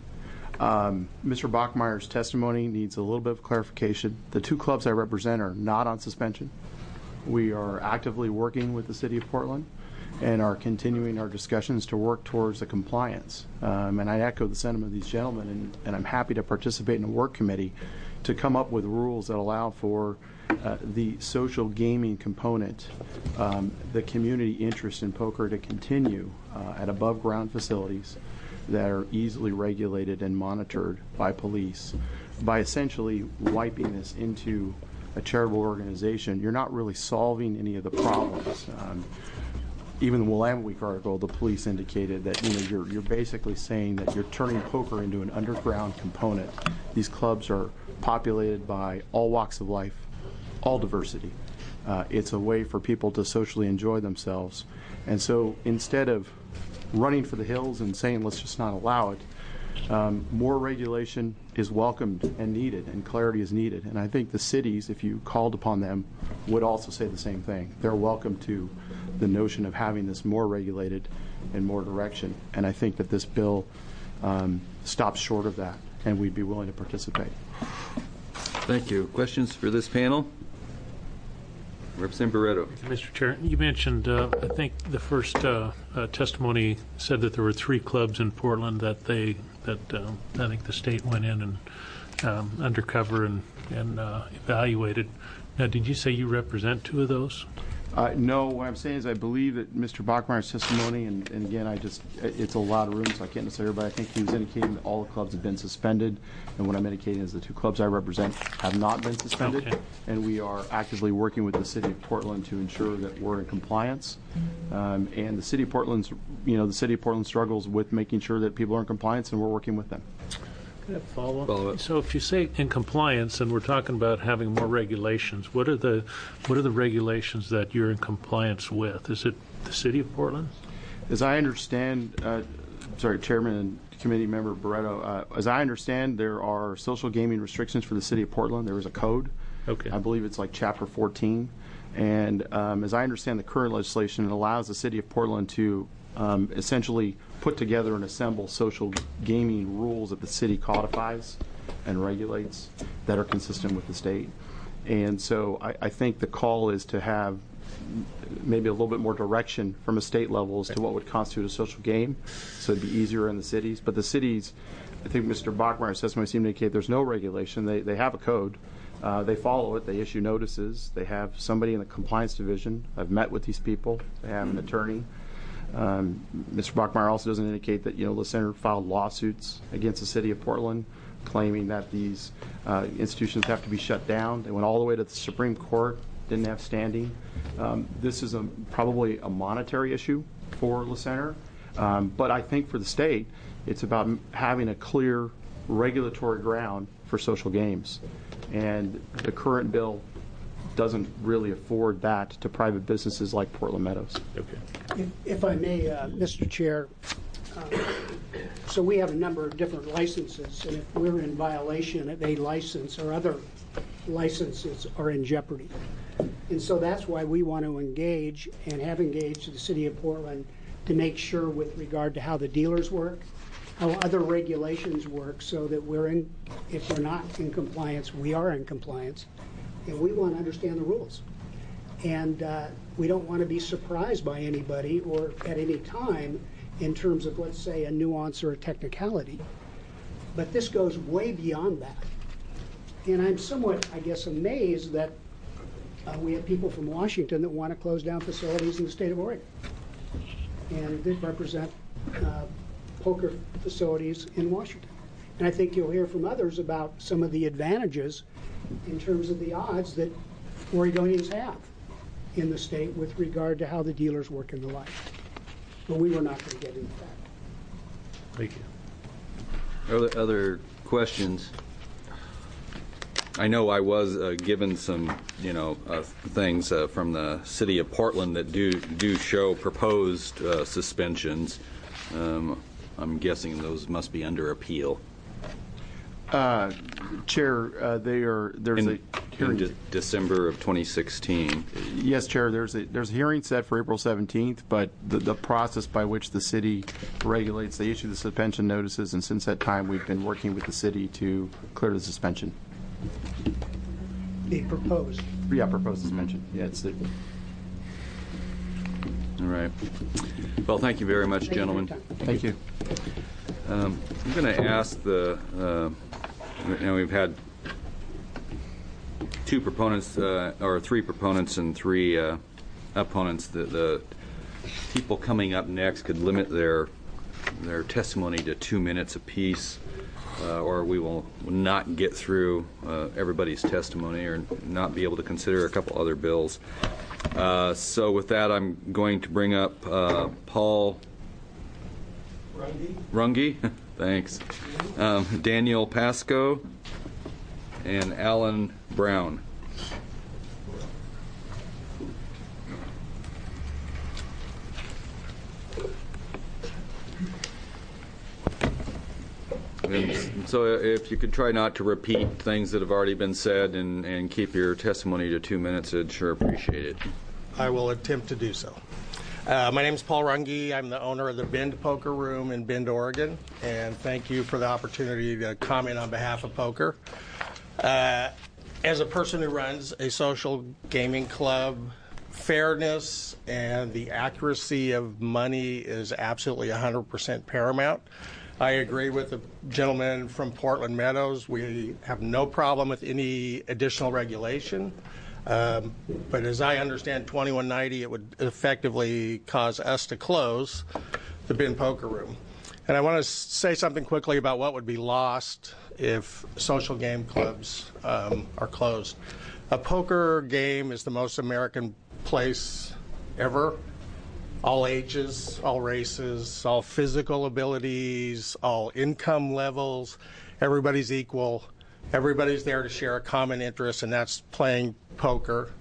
Speaker 16: Mr. Bachmeier's testimony needs a little bit of clarification. The two clubs I represent are not on suspension. We are actively working with the city of Portland and are continuing our discussions to work towards the compliance. And I echo the sentiment of these gentlemen, and I'm happy to participate in a work committee to come up with rules that allow for the social gaming component, the community interest in poker to continue at above ground facilities that are easily regulated and monitored by police. By essentially wiping this into a charitable organization, you're not really solving any of the problems. Even the Willamette Week article, the police indicated that you're basically saying that you're turning poker into an underground component. These clubs are populated by all walks of life, all diversity. It's a way for people to socially enjoy themselves. And so instead of running for the hills and saying let's just not allow it, more regulation is welcomed and needed, and clarity is needed. And I think the cities, if you called upon them, would also say the same thing. They're welcome to the notion of having this more regulated and more direction. And I think that this bill stops short of that, and we'd be willing to participate.
Speaker 3: Thank you. Questions for this panel? Representative Barreto.
Speaker 6: Mr. Chair, you mentioned, I think the first testimony said that there were 3 clubs in Portland that I think the state went in and undercover and evaluated. Now, did you say you represent 2 of those?
Speaker 16: No, what I'm saying is I believe that Mr. Bachmeier's testimony, and again, it's a lot of room, so I can't necessarily, but I think he was indicating that all the clubs have been suspended, and what I'm indicating is the 2 clubs I represent have not been suspended, okay. And we are actively working with the city of Portland to ensure that we're in compliance. And the city of Portland's, the city of Portland struggles with making sure that people are in compliance, and we're working with them.
Speaker 6: Follow up. So if you say in compliance, and we're talking about having more regulations, what are the regulations that you're in compliance with? Is it the city of Portland?
Speaker 16: As I understand, Chairman and committee member Barreto, as I understand, there are social gaming restrictions for the city of Portland. There is a code.
Speaker 6: Okay.
Speaker 16: I believe it's like Chapter 14. And as I understand the current legislation, it allows the city of Portland to essentially put together and assemble social gaming rules that the city codifies and regulates that are consistent with the state. And so I think the call is to have maybe a little bit more direction from a state level as to what would constitute a social game, so it'd be easier in the cities. But the cities, I think Mr. Bachmeier's testimony seemed to indicate there's no regulation. They have a code. They follow it. They issue notices. They have somebody in the compliance division. I've met with these people. They have an attorney. Mr. Bachmeier also doesn't indicate that the center filed lawsuits against the city of Portland, claiming that these institutions have to be shut down. They went all the way to the Supreme Court, didn't have standing. This is probably a monetary issue for La Center. But I think for the state, it's about having a clear regulatory ground for social games. And the current bill doesn't really afford that to private businesses like Portland Meadows.
Speaker 15: Okay. If I may, Mr. Chair, so we have a number of different licenses, and if we're in violation of a license or other licenses are in jeopardy. And so that's why we want to engage and have engaged the City of Portland to make sure with regard to how the dealers work, how other regulations work, so that if we're not in compliance, we are in compliance, and we want to understand the rules. And we don't want to be surprised by anybody or at any time in terms of, let's say, a nuance or a technicality. But this goes way beyond that. And I'm somewhat, I guess, amazed that we have people from Washington that want to close down facilities in the state of Oregon. And they represent poker facilities in Washington. And I think you'll hear from others about some of the advantages in terms of the odds that Oregonians have in the state with regard to how the dealers work and the like. But we were not going to get into that.
Speaker 2: Thank you.
Speaker 3: Other questions? I know I was given some, things from the city of Portland that do show proposed suspensions. I'm guessing those must be under appeal.
Speaker 16: Chair, there's a hearing.
Speaker 3: In December of 2016.
Speaker 16: Yes, Chair. There's a hearing set for April 17th, but the process by which the city regulates, they issue the suspension notices, and since that time, we've been working with the city to clear the suspension.
Speaker 15: Be proposed.
Speaker 16: Yeah, proposed suspension. Yeah, it's the.
Speaker 3: All right. Well, thank you very much, gentlemen.
Speaker 16: Thank you.
Speaker 3: I'm going to ask we've had two proponents, or three proponents and three opponents. The people coming up next could limit their testimony to 2 minutes apiece, or we will not get through everybody's testimony or not be able to consider a couple other bills. So with that, I'm going to bring up Paul Runge, thanks, Daniel Pasco, and Alan Brown. And so if you could try not to repeat things that have already been said and keep your testimony to 2 minutes, I'd sure appreciate it.
Speaker 17: I will attempt to do so. My name is Paul Runge. I'm the owner of the Bend Poker Room in Bend, Oregon, and thank you for the opportunity to comment on behalf of poker. As a person who runs a social gaming club, fairness and the accuracy of money is absolutely 100% paramount. I agree with the gentleman from Portland Meadows. We have no problem with any additional regulation. But as I understand 2190, it would effectively cause us to close the Bend Poker Room. And I want to say something quickly about what would be lost if social game clubs are closed. A poker game is the most American place ever. All ages, all races, all physical abilities, all income levels. Everybody's equal. Everybody's there to share a common interest, and that's playing poker.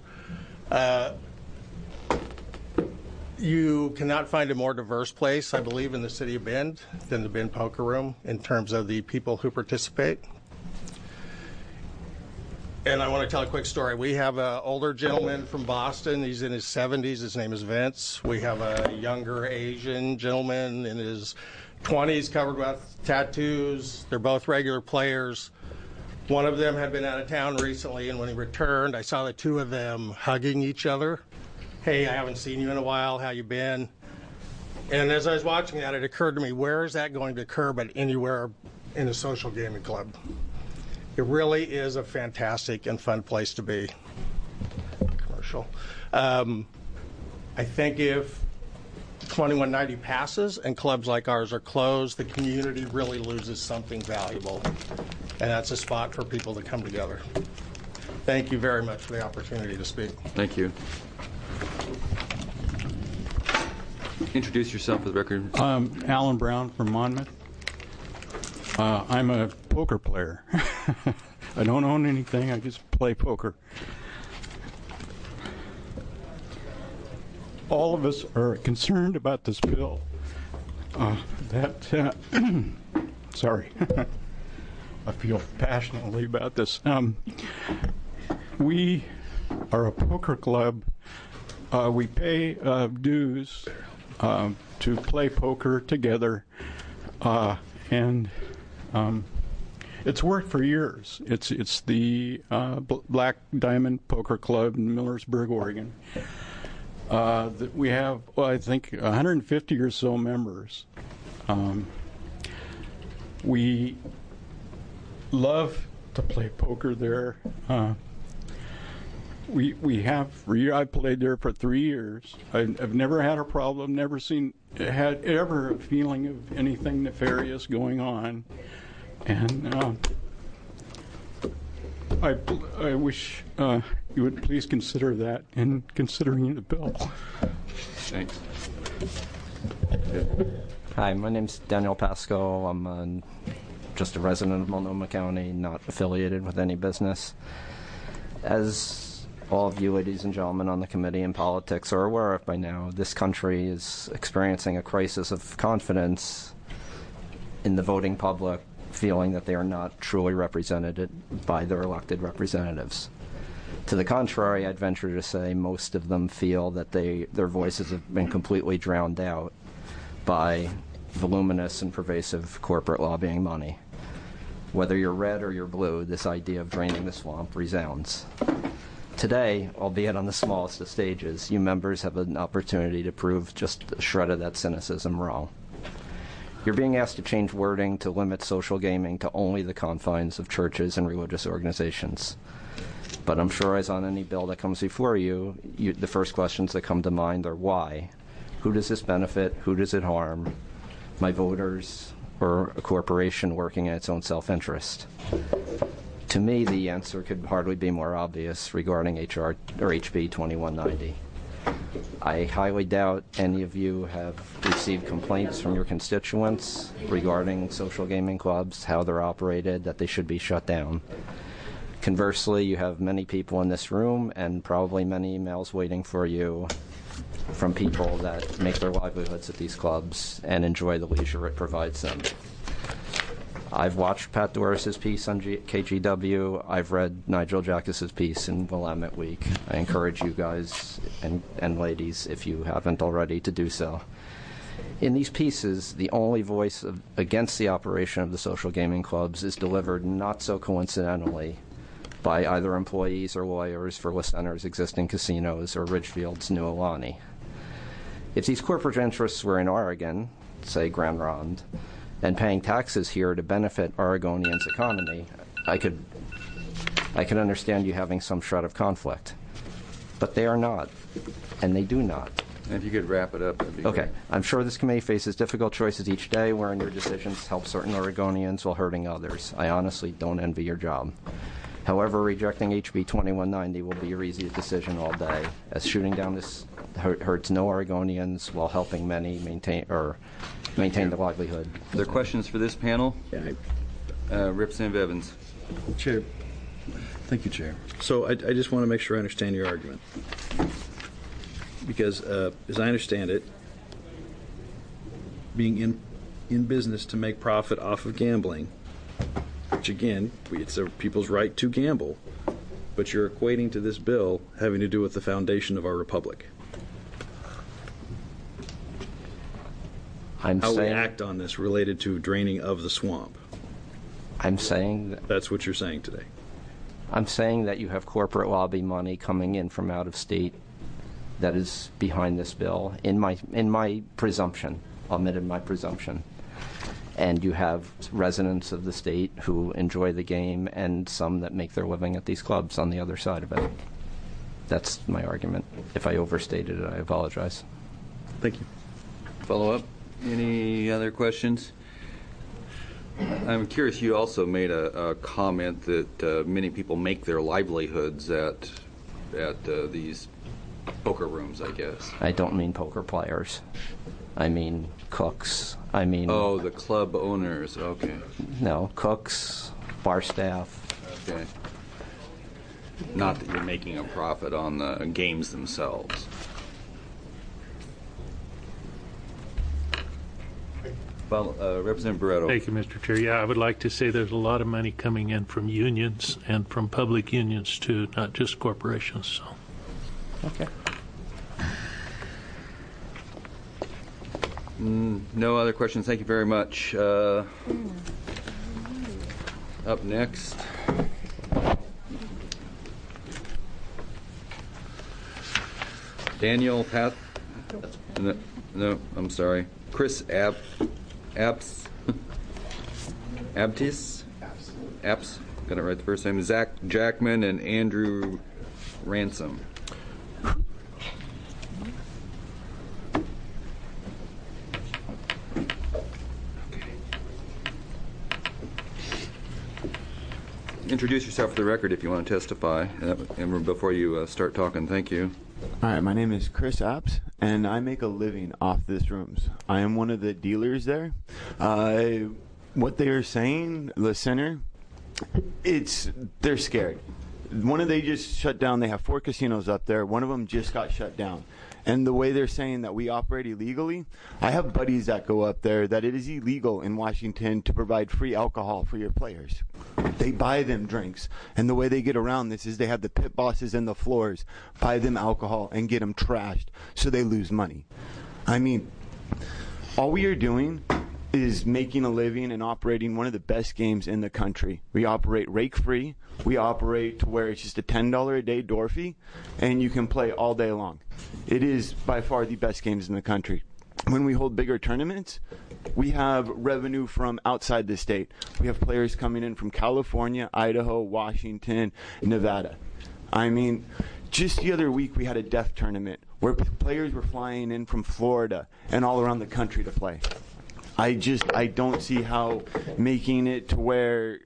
Speaker 17: You cannot find a more diverse place, I believe, in the city of Bend than the Bend Poker Room in terms of the people who participate. And I want to tell a quick story. We have an older gentleman from Boston. He's in his 70s. His name is Vince. We have a younger Asian gentleman in his 20s covered with tattoos. They're both regular players. One of them had been out of town recently, and when he returned, I saw the two of them hugging each other. Hey, I haven't seen you in a while. How you been? And as I was watching that, it occurred to me, where is that going to occur but anywhere in a social gaming club? It really is a fantastic and fun place to be. Commercial. I think if 2190 passes and clubs like ours are closed, the community really loses something valuable. And that's a spot for people to come together. Thank you very much for the opportunity to speak.
Speaker 3: Thank you. Introduce yourself for the record.
Speaker 13: Alan Brown from Monmouth. I'm a poker player. I don't own anything. I just play poker. All of us are concerned about this bill. Sorry. I feel passionately about this. We are a poker club. We pay dues to play poker together, and it's worked for years. It's the Black Diamond Poker Club in Millersburg, Oregon. We have, I think, 150 or so members. We love to play poker there. We have. I've played there for 3 years. I've never had a problem. Never had ever a feeling of anything nefarious going on, and I wish you would please consider that in considering the bill.
Speaker 3: Thanks.
Speaker 18: Hi, my name's Daniel Pasco. I'm just a resident of Multnomah County, not affiliated with any business. As all of you ladies and gentlemen on the Committee on Politics are aware of by now, this country is experiencing a crisis of confidence in the voting public, feeling that they are not truly represented by their elected representatives. To the contrary, I'd venture to say most of them feel that their voices have been completely drowned out by voluminous and pervasive corporate lobbying money. Whether you're red or you're blue, this idea of draining the swamp resounds. Today, albeit on the smallest of stages, you members have an opportunity to prove just a shred of that cynicism wrong. You're being asked to change wording to limit social gaming to only the confines of churches and religious organizations. But I'm sure, as on any bill that comes before you, the first questions that come to mind are why? Who does this benefit? Who does it harm? My voters or a corporation working in its own self-interest? To me, the answer could hardly be more obvious regarding HB 2190. I highly doubt any of you have received complaints from your constituents regarding social gaming clubs, how they're operated, that they should be shut down. Conversely, you have many people in this room and probably many emails waiting for you from people that make their livelihoods at these clubs and enjoy the leisure it provides them. I've watched Pat Doris's piece on KGW. I've read Nigel Jackus's piece in Willamette Week. I encourage you guys and ladies, if you haven't already, to do so. In these pieces, the only voice against the operation of the social gaming clubs is delivered not so coincidentally by either employees or lawyers for La Center's existing casinos or Ridgefield's New Alani. If these corporate interests were in Oregon, say Grand Ronde, and paying taxes here to benefit Oregonians' economy, I could understand you having some shred of conflict. But they are not, and they do not.
Speaker 3: And if you could wrap it up, that'd be
Speaker 18: Okay.
Speaker 3: great.
Speaker 18: I'm sure this committee faces difficult choices each day wherein your decisions help certain Oregonians while hurting others. I honestly don't envy your job. However, rejecting HB 2190 will be your easiest decision all day, as shooting down this hurts no Oregonians while helping many maintain their livelihood.
Speaker 3: Are there questions for this panel? Representative Evans.
Speaker 19: Chair. Thank you, Chair. So I just want to make sure I understand your argument. Because as I understand it, being in business to make profit off of gambling, which again, it's people's right to gamble, but you're equating to this bill having to do with the foundation of our republic. How we act on this related to draining of the swamp.
Speaker 18: I'm saying
Speaker 19: that's what you're saying today.
Speaker 18: I'm saying that you have corporate lobby money coming in from out of state that is behind this bill. In my presumption, I'll admit in my presumption, and you have residents of the state who enjoy the game and some that make their living at these clubs on the other side of it. That's my argument. If I overstated it, I apologize.
Speaker 19: Thank you.
Speaker 3: Follow up? Any other questions? I'm curious, you also made a comment that many people make their livelihoods at these poker rooms, I guess.
Speaker 18: I don't mean poker players. I mean cooks. I mean...
Speaker 3: Oh, the club owners. Okay.
Speaker 18: No, cooks, bar staff.
Speaker 3: Okay. Not that you're making a profit on the games themselves. Well, Representative Barreto.
Speaker 6: Thank you, Mr. Chair. Yeah, I would like to say there's a lot of money coming in from unions and from public unions too, not just corporations. So.
Speaker 18: Okay.
Speaker 3: No other questions. Thank you very much. Up next. Daniel Pat. No, I'm sorry. Chris Apps. Got it right the first time. Zach Jackman and Andrew Ransom. Introduce yourself for the record if you want to testify, and before you start talking. Thank you.
Speaker 20: All right, my name is Chris Apps, and I make a living off this rooms. I am one of the dealers there. What they are saying, the center, they're scared. They just shut down. They have 4 casinos up there. One of them just got shut down. And the way they're saying that we operate illegally, I have buddies that go up there that it is illegal in Washington to provide free alcohol for your players. They buy them drinks. And the way they get around this is they have the pit bosses and the floors buy them alcohol and get them trashed so they lose money. I mean, all we are doing is making a living and operating one of the best games in the country. We operate rake-free. We operate to where it's just a $10 a day door fee, and you can play all day long. It is by far the best games in the country. When we hold bigger tournaments, we have revenue from outside the state. We have players coming in from California, Idaho, Washington, Nevada. I mean, just the other week we had a deaf tournament where players were flying in from Florida and all around the country to play. I don't see how making it to where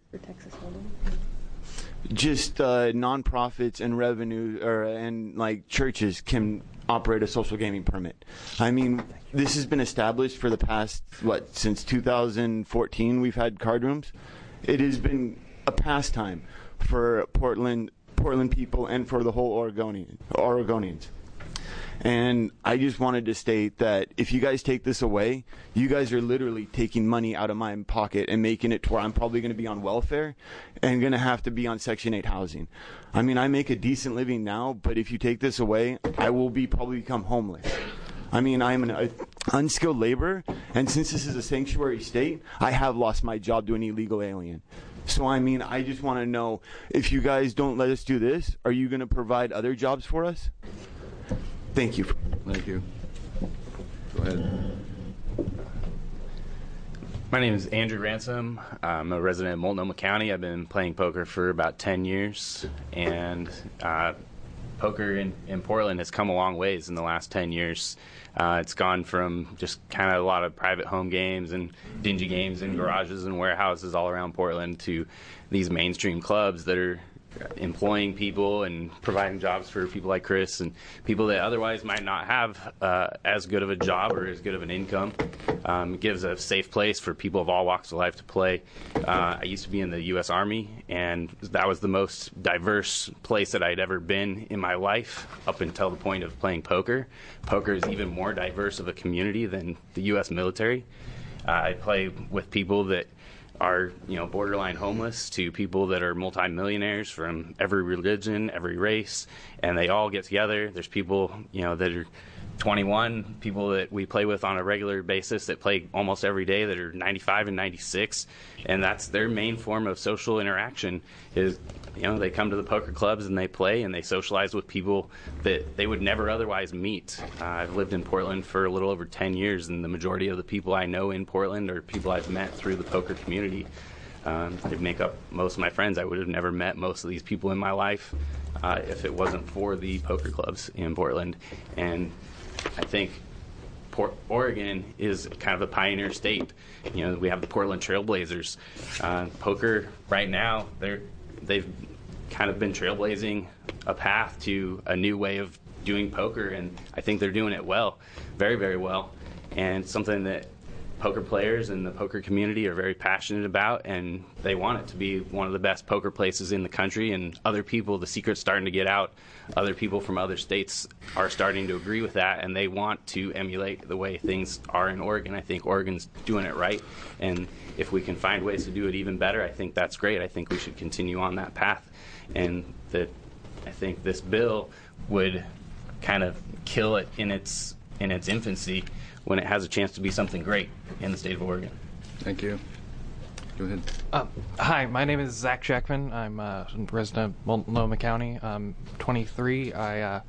Speaker 20: just nonprofits and revenue and like churches can operate a social gaming permit. I mean, this has been established for the past, since 2014 we've had card rooms. It has been a pastime for Portland people and for the whole Oregonians. And I just wanted to state that if you guys take this away, you guys are literally taking money out of my pocket and making it to where I'm probably going to be on welfare and going to have to be on Section 8 housing. I mean, I make a decent living now, but if you take this away, I will probably become homeless. I mean, I'm an unskilled laborer, and since this is a sanctuary state, I have lost my job to an illegal alien. So, I mean, I just want to know, if you guys don't let us do this, are you going to provide other jobs for us? Thank you.
Speaker 3: Thank you. Go ahead.
Speaker 21: My name is Andrew Ransom. I'm a resident of Multnomah County. I've been playing poker for about 10 years, and poker in Portland has come a long ways in the last 10 years. It's gone from just kind of a lot of private home games and dingy games in garages and warehouses all around Portland to these mainstream clubs that are employing people and providing jobs for people like Chris and people that otherwise might not have as good of a job or as good of an income. It gives a safe place for people of all walks of life to play. I used to be in the U.S. Army, and that was the most diverse place that I'd ever been in my life up until the point of playing poker. Poker is even more diverse of a community than the U.S. military. I play with people that are, borderline homeless to people that are multimillionaires from every religion, every race, and they all get together. There's people, that are 21, people that we play with on a regular basis that play almost every day that are 95 and 96, and that's their main form of social interaction is, they come to the poker clubs and they play and they socialize with people that they would never otherwise meet. I've lived in Portland for a little over 10 years, and the majority of the people I know in Portland are people I've met through the poker community. They make up most of my friends. I would have never met most of these people in my life if it wasn't for the poker clubs in Portland. And I think Oregon is kind of a pioneer state. We have the Portland Trailblazers. Poker right now, they've kind of been trailblazing a path to a new way of doing poker, and I think they're doing it well, very, very well, and something that poker players and the poker community are very passionate about, and they want it to be one of the best poker places in the country. And other people, the secret's starting to get out. Other people from other states are starting to agree with that, and they want to emulate the way things are in Oregon. I think Oregon's doing it right, and if we can find ways to do it even better, I think that's great. I think we should continue on that path, and that I think this bill would kind of kill it in its infancy when it has a chance to be something great in the state of Oregon.
Speaker 3: Thank you. Go ahead.
Speaker 1: Hi, my name is Zach Jackman. I'm a resident of Multnomah County. I'm 23. I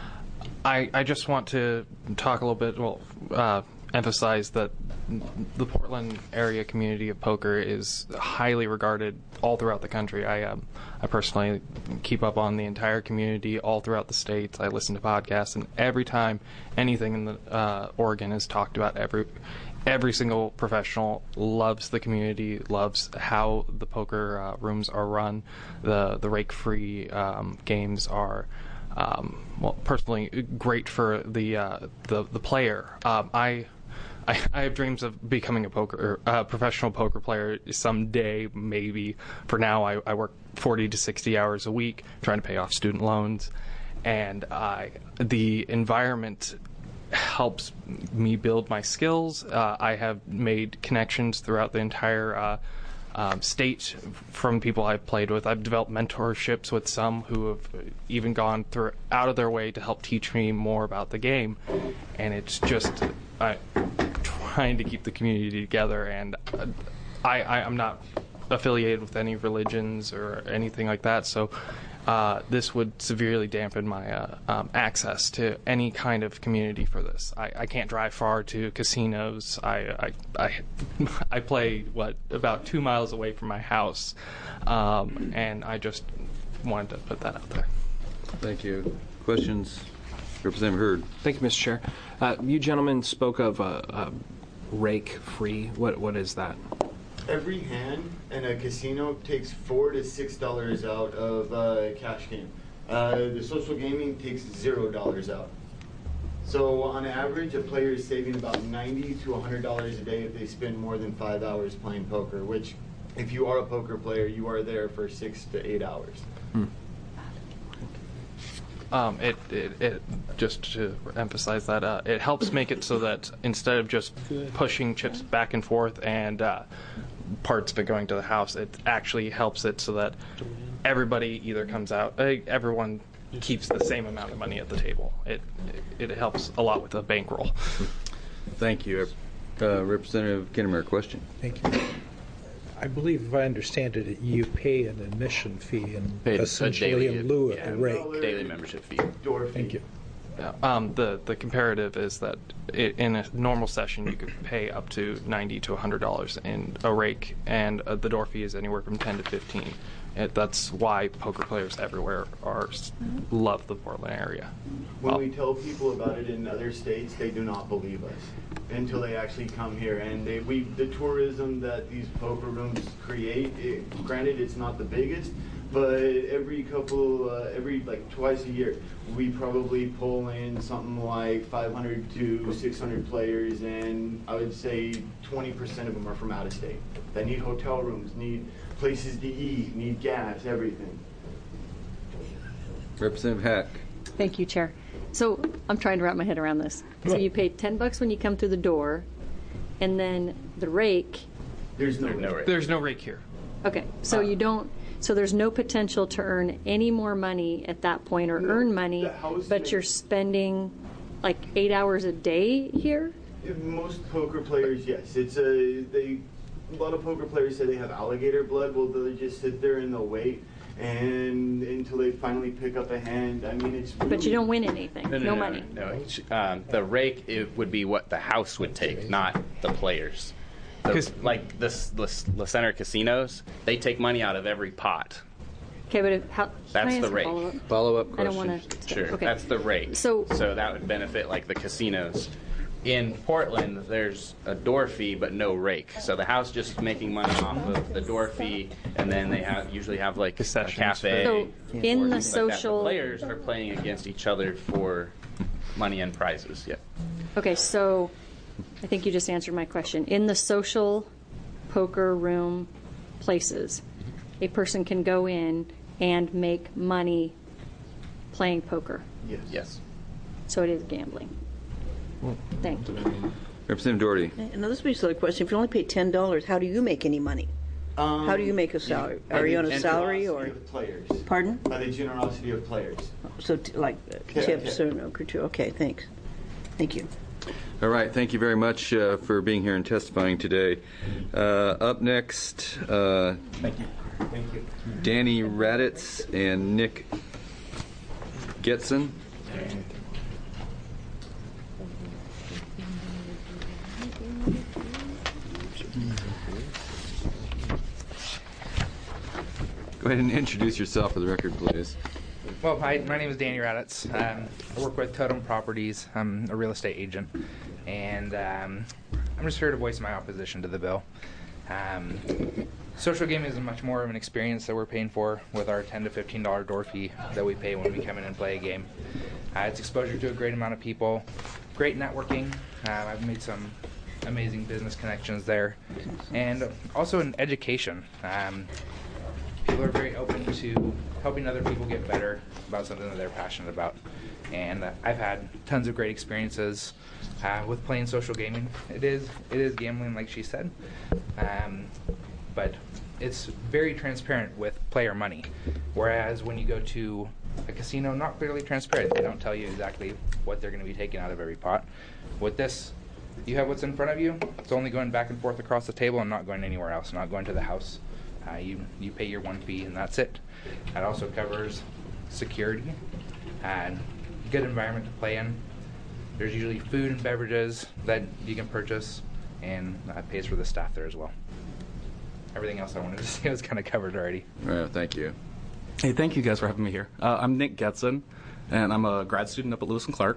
Speaker 1: just want to talk a little bit, emphasize that the Portland area community of poker is highly regarded all throughout the country. I personally keep up on the entire community all throughout the state. I listen to podcasts, and every time anything in the Oregon is talked about, every single professional loves the community, loves how the poker rooms are run. The rake-free games are personally great for the player. I have dreams of becoming a professional poker player someday, maybe. For now, I work 40 to 60 hours a week trying to pay off student loans, and the environment helps me build my skills. I have made connections throughout the entire state from people I've played with. I've developed mentorships with some who have even gone out of their way to help teach me more about the game, and it's just trying to keep the community together. And I'm not affiliated with any religions or anything like that, so this would severely dampen my access to any kind of community for this. I can't drive far to casinos. I play about 2 miles away from my house, and I just wanted to put that out there.
Speaker 3: Thank you. Questions? Representative Hurd.
Speaker 22: Thank you, Mr. Chair. You gentlemen spoke of rake-free. What is that?
Speaker 20: Every hand in a casino takes $4 to $6 out of cash game. The social gaming takes $0 out. So on average, a player is saving about $90 to $100 a day if they spend more than 5 hours playing poker, which if you are a poker player, you are there for 6 to 8 hours.
Speaker 1: It just to emphasize that it helps make it so that instead of just pushing chips back and forth and parts of it going to the house, it actually helps it so that everybody either comes out, everyone keeps the same amount of money at the table. It helps a lot with the bankroll.
Speaker 3: Thank you. Representative Kinnemer, question.
Speaker 2: Thank you. I believe, if I understand it, you pay an admission fee and essentially in lieu of the rake.
Speaker 21: Daily membership fee.
Speaker 2: Thank you.
Speaker 1: The comparative is that in a normal session you could pay up to $90 to $100 in a rake, and the door fee is anywhere from $10 to $15. That's why poker players everywhere love the Portland area.
Speaker 20: When we tell people about it in other states, they do not believe us until they actually come here. And the tourism that these poker rooms create, granted it's not the biggest, but every twice a year, we probably pull in something like 500 to 600 players, and I would say 20% of them are from out of state that need hotel rooms, need places to eat, need gas, everything.
Speaker 3: Representative Hack.
Speaker 23: Thank you, Chair. So I'm trying to wrap my head around this. So you pay $10 when you come through the door, and then the rake.
Speaker 20: There's no rake.
Speaker 1: There's no rake here.
Speaker 23: Okay, so you don't. So there's no potential to earn any more money at that point, or earn money, but you're spending like 8 hours a day here.
Speaker 20: Most poker players, yes. A lot of poker players say they have alligator blood. Well, they'll just sit there and they'll wait and until they finally pick up a hand. I mean, it's really...
Speaker 23: But you don't win anything. No money.
Speaker 21: No. The rake would be what the house would take, not the players. Like the Center casinos, they take money out of every pot.
Speaker 23: Okay, but
Speaker 21: that's the rake.
Speaker 3: Follow-up question.
Speaker 23: I don't want to.
Speaker 21: Sure,
Speaker 23: okay.
Speaker 21: That's the rake. So that would benefit like the casinos. In Portland, there's a door fee but no rake, so the house just making money off of the door fee, and then they usually have like a cafe.
Speaker 23: So in the social,
Speaker 21: the players are playing against each other for money and prizes. Yeah.
Speaker 23: Okay, so I think you just answered my question. In the social poker room places, a person can go in and make money playing poker.
Speaker 21: Yes.
Speaker 23: So it is gambling. Thank you.
Speaker 3: Representative Doherty.
Speaker 5: Now, this is a question. If you only pay $10, how do you make any money? How do you make a salary? Are you on a salary or?
Speaker 20: Of players.
Speaker 5: Pardon?
Speaker 20: By the generosity of players.
Speaker 5: So, tips or no? Okay, thanks. Thank you.
Speaker 3: All right, thank you very much for being here and testifying today. Up next,
Speaker 8: thank you. Thank you.
Speaker 3: Danny Raditz and Nick Getson. Go ahead and introduce yourself for the record, please.
Speaker 8: Well, hi, my name is Danny Raditz. I work with Totem Properties. I'm a real estate agent, and I'm just here to voice my opposition to the bill. Social gaming is much more of an experience that we're paying for with our $10 to $15 door fee that we pay when we come in and play a game. It's exposure to a great amount of people, great networking. I've made some amazing business connections there, and also an education. People are very open to helping other people get better about something that they're passionate about. And I've had tons of great experiences with playing social gaming. It is gambling, like she said, but it's very transparent with player money. Whereas when you go to a casino, not clearly transparent. They don't tell you exactly what they're going to be taking out of every pot. With this, you have what's in front of you. It's only going back and forth across the table and not going anywhere else, not going to the house. You pay your one fee and that's it. That also covers security and good environment to play in. There's usually food and beverages that you can purchase, and that pays for the staff there as well. Everything else I wanted to say was kind of covered already.
Speaker 3: All right, thank you.
Speaker 14: Hey, thank you guys for having me here. I'm Nick Getson, and I'm a grad student up at Lewis and Clark.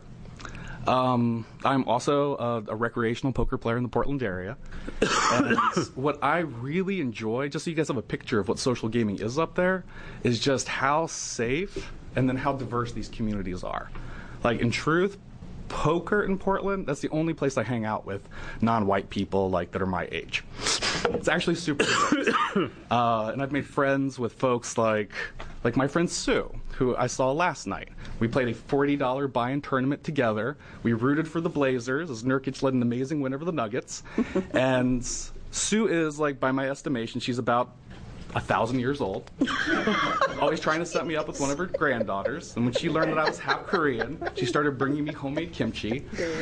Speaker 14: I'm also a recreational poker player in the Portland area. And what I really enjoy, just so you guys have a picture of what social gaming is up there, is just how safe and then how diverse these communities are. Like, in truth, poker in Portland, that's the only place I hang out with non-white people like that are my age. It's actually super diverse. And I've made friends with folks like my friend Sue, who I saw last night. We played a $40 buy-in tournament together. We rooted for the Blazers as Nurkic led an amazing win over the Nuggets. And Sue is, like, by my estimation, she's about 1,000 years old. Always trying to set me up with one of her granddaughters. And when she learned that I was half Korean, she started bringing me homemade kimchi.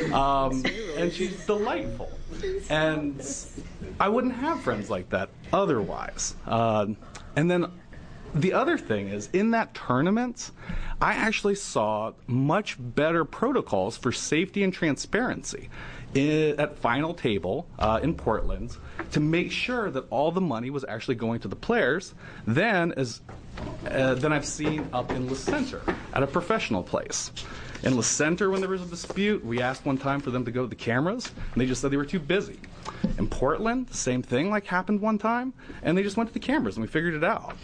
Speaker 14: And she's delightful. And I wouldn't have friends like that otherwise. And then the other thing is, in that tournament, I actually saw much better protocols for safety and transparency at Final Table in Portland to make sure that all the money was actually going to the players than I've seen up in Le Center at a professional place. In Le Center, when there was a dispute, we asked one time for them to go to the cameras, and they just said they were too busy. In Portland, the same thing happened one time, and they just went to the cameras, and we figured it out.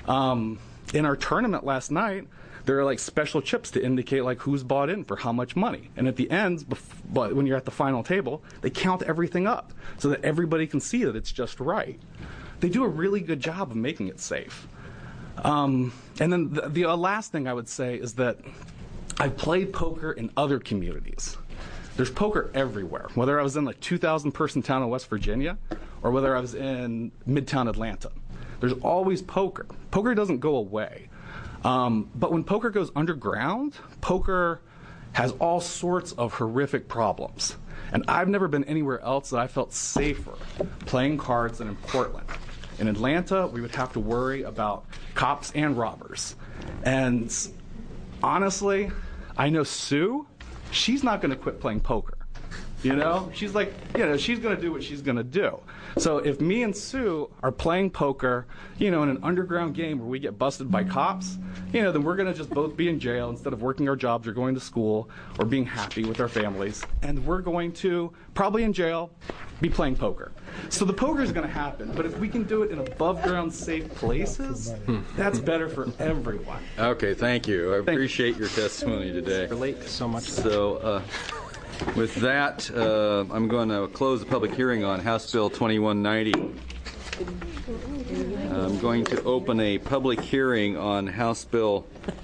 Speaker 14: In our tournament last night, there are special chips to indicate who's bought in for how much money. And at the end, when you're at the final table, they count everything up so that everybody can see that it's just right. They do a really good job of making it safe. And then the last thing I would say is that I've played poker in other communities. There's poker everywhere, whether I was in 2,000 person town in West Virginia or whether I was in Midtown Atlanta. There's always poker. Poker doesn't go away. But when poker goes underground, poker has all sorts of horrific problems. And I've never been anywhere else that I felt safer playing cards than in Portland. In Atlanta, we would have to worry about cops and robbers. And honestly, I know Sue, she's not going to quit playing poker. You know, she's like, you know, she's going to do what she's going to do. So if me and Sue are playing poker, you know, in an underground game where we get busted by cops, you know, then we're going to just both be in jail instead of working our jobs or going to school or being happy with our families. And we're going to, probably in jail, be playing poker. So the poker is going to happen, but if we can do it in above ground safe places, that's better for everyone.
Speaker 3: Okay, thank you. I appreciate your testimony today.
Speaker 22: Relate so much.
Speaker 3: So with that, I'm going to close the public hearing on House Bill 2190. I'm going to open a public hearing on House Bill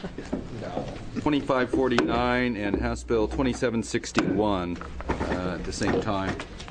Speaker 3: 2549 and House Bill 2761 at the same time.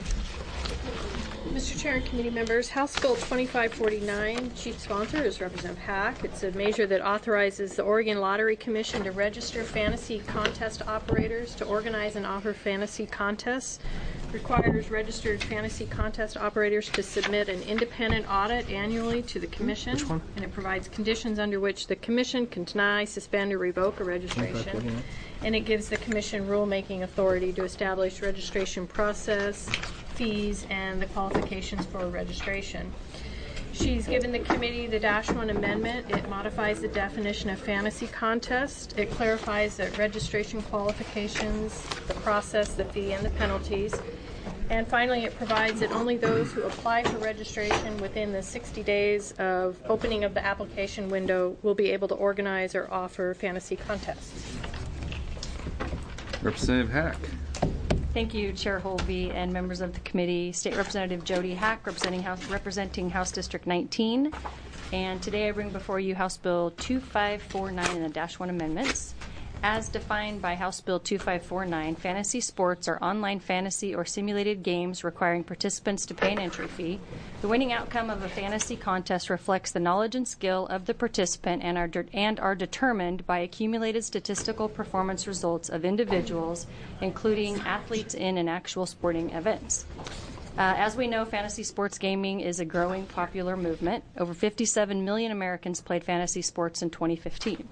Speaker 4: Mr. Chair and committee members, House Bill 2549, chief sponsor is Representative Hack. It's a measure that authorizes the Oregon Lottery Commission to register fantasy contest operators to organize and offer fantasy contests. Requires registered fantasy contest operators to submit an independent audit annually to the Commission.
Speaker 22: Which one?
Speaker 4: And it provides conditions under which the Commission can deny, suspend, or revoke a registration. And it gives the Commission rulemaking authority to establish registration process, fees, and the qualifications for registration. She's given the committee the -1 amendment. It modifies the definition of fantasy contest. It clarifies the registration qualifications, the process, the fee, and the penalties. And finally, it provides that only those who apply for registration within the 60 days of opening of the application window will be able to organize or offer fantasy contests.
Speaker 3: Representative Hack.
Speaker 23: Thank you, Chair Holvey and members of the committee. State Representative Jody Hack, representing House District 19. And today I bring before you House Bill 2549 and the -1 amendments. As defined by House Bill 2549, fantasy sports are online fantasy or simulated games requiring participants to pay an entry fee. The winning outcome of a fantasy contest reflects the knowledge and skill of the participant and are determined by accumulated statistical performance results of individuals, including athletes in and actual sporting events. As we know, fantasy sports gaming is a growing popular movement. Over 57 million Americans played fantasy sports in 2015.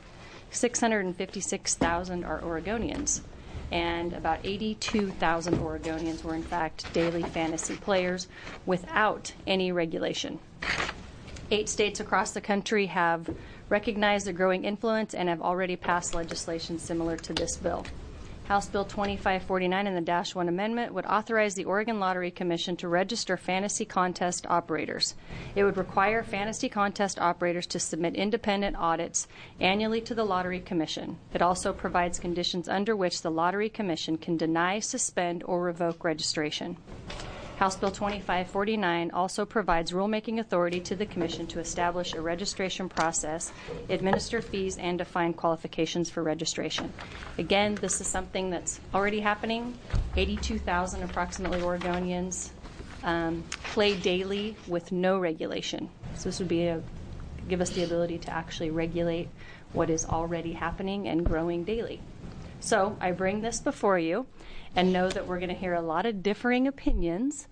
Speaker 23: 656,000 are Oregonians, and about 82,000 Oregonians were in fact daily fantasy players without any regulation. 8 states across the country have recognized the growing influence and have already passed legislation similar to this bill. House Bill 2549 and the -1 amendment would authorize the Oregon Lottery Commission to register fantasy contest operators. It would require fantasy contest operators to submit independent audits annually to the Lottery Commission. It also provides conditions under which the Lottery Commission can deny, suspend, or revoke registration. House Bill 2549 also provides rulemaking authority to the Commission to establish a registration process, administer fees, and define qualifications for registration. Again, this is something that's already happening. 82,000 approximately Oregonians play daily with no regulation. So this would be give us the ability to actually regulate what is already happening and growing daily. So I bring this before you and know that we're going to hear a lot of differing opinions.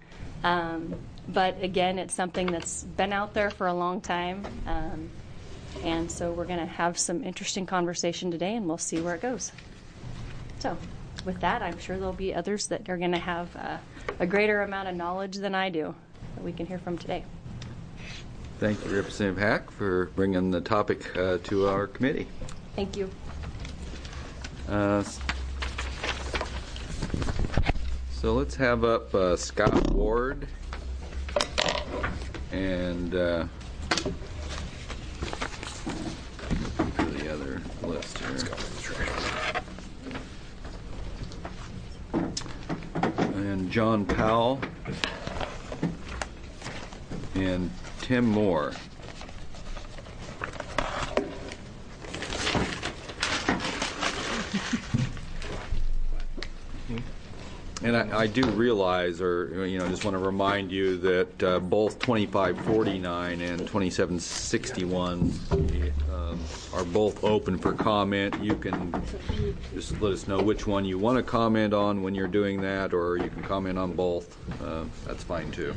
Speaker 23: But again, it's something that's been out there for a long time. And so we're going to have some interesting conversation today, and we'll see where it goes. So with that, I'm sure there'll be others that are going to have a greater amount of knowledge than I do that we can hear from today.
Speaker 3: Thank you, Representative Hack, for bringing the topic to our committee.
Speaker 23: Thank you.
Speaker 3: So let's have up Scott Ward and the other list here. Let's go. And John Powell and Tim Moore. And I do realize, or just want to remind you that both 2549 and 2761 are both open for comment. You can just let us know which one you want to comment on when you're doing that, or you can comment on both. That's fine too.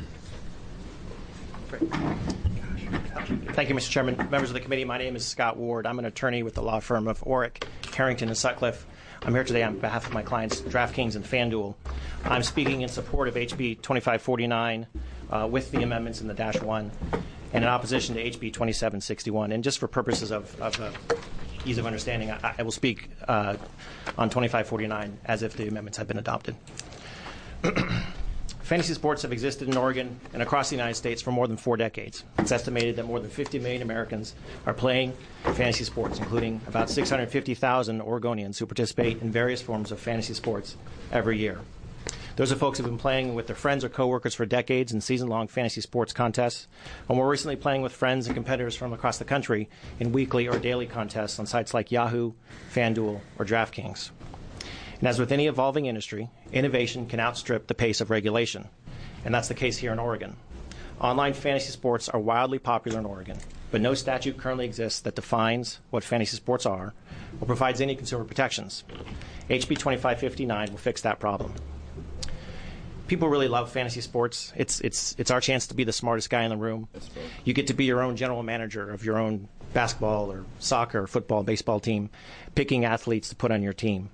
Speaker 7: Thank you, Mr. Chairman. Members of the committee, my name is Scott Ward. I'm an attorney with the law firm of Orrick, Carrington, and Sutcliffe. I'm here today on behalf of my clients, DraftKings and FanDuel. I'm speaking in support of HB 2549 with the amendments in the Dash 1 and in opposition to HB 2761. And just for purposes of ease of understanding, I will speak on 2549 as if the amendments have been adopted. Fantasy sports have existed in Oregon and across the United States for more than 4 decades. It's estimated that more than 50 million Americans are playing fantasy sports, including about 650,000 Oregonians who participate in various forms of fantasy sports every year. Those are folks who have been playing with their friends or coworkers for decades in season-long fantasy sports contests, or more recently playing with friends and competitors from across the country in weekly or daily contests on sites like Yahoo, FanDuel, or DraftKings. And as with any evolving industry, innovation can outstrip the pace of regulation. And that's the case here in Oregon. Online fantasy sports are wildly popular in Oregon, but no statute currently exists that defines what fantasy sports are or provides any consumer protections. HB 2559 will fix that problem. People really love fantasy sports. It's our chance to be the smartest guy in the room. You get to be your own general manager of your own basketball or soccer, or football, baseball team, picking athletes to put on your team,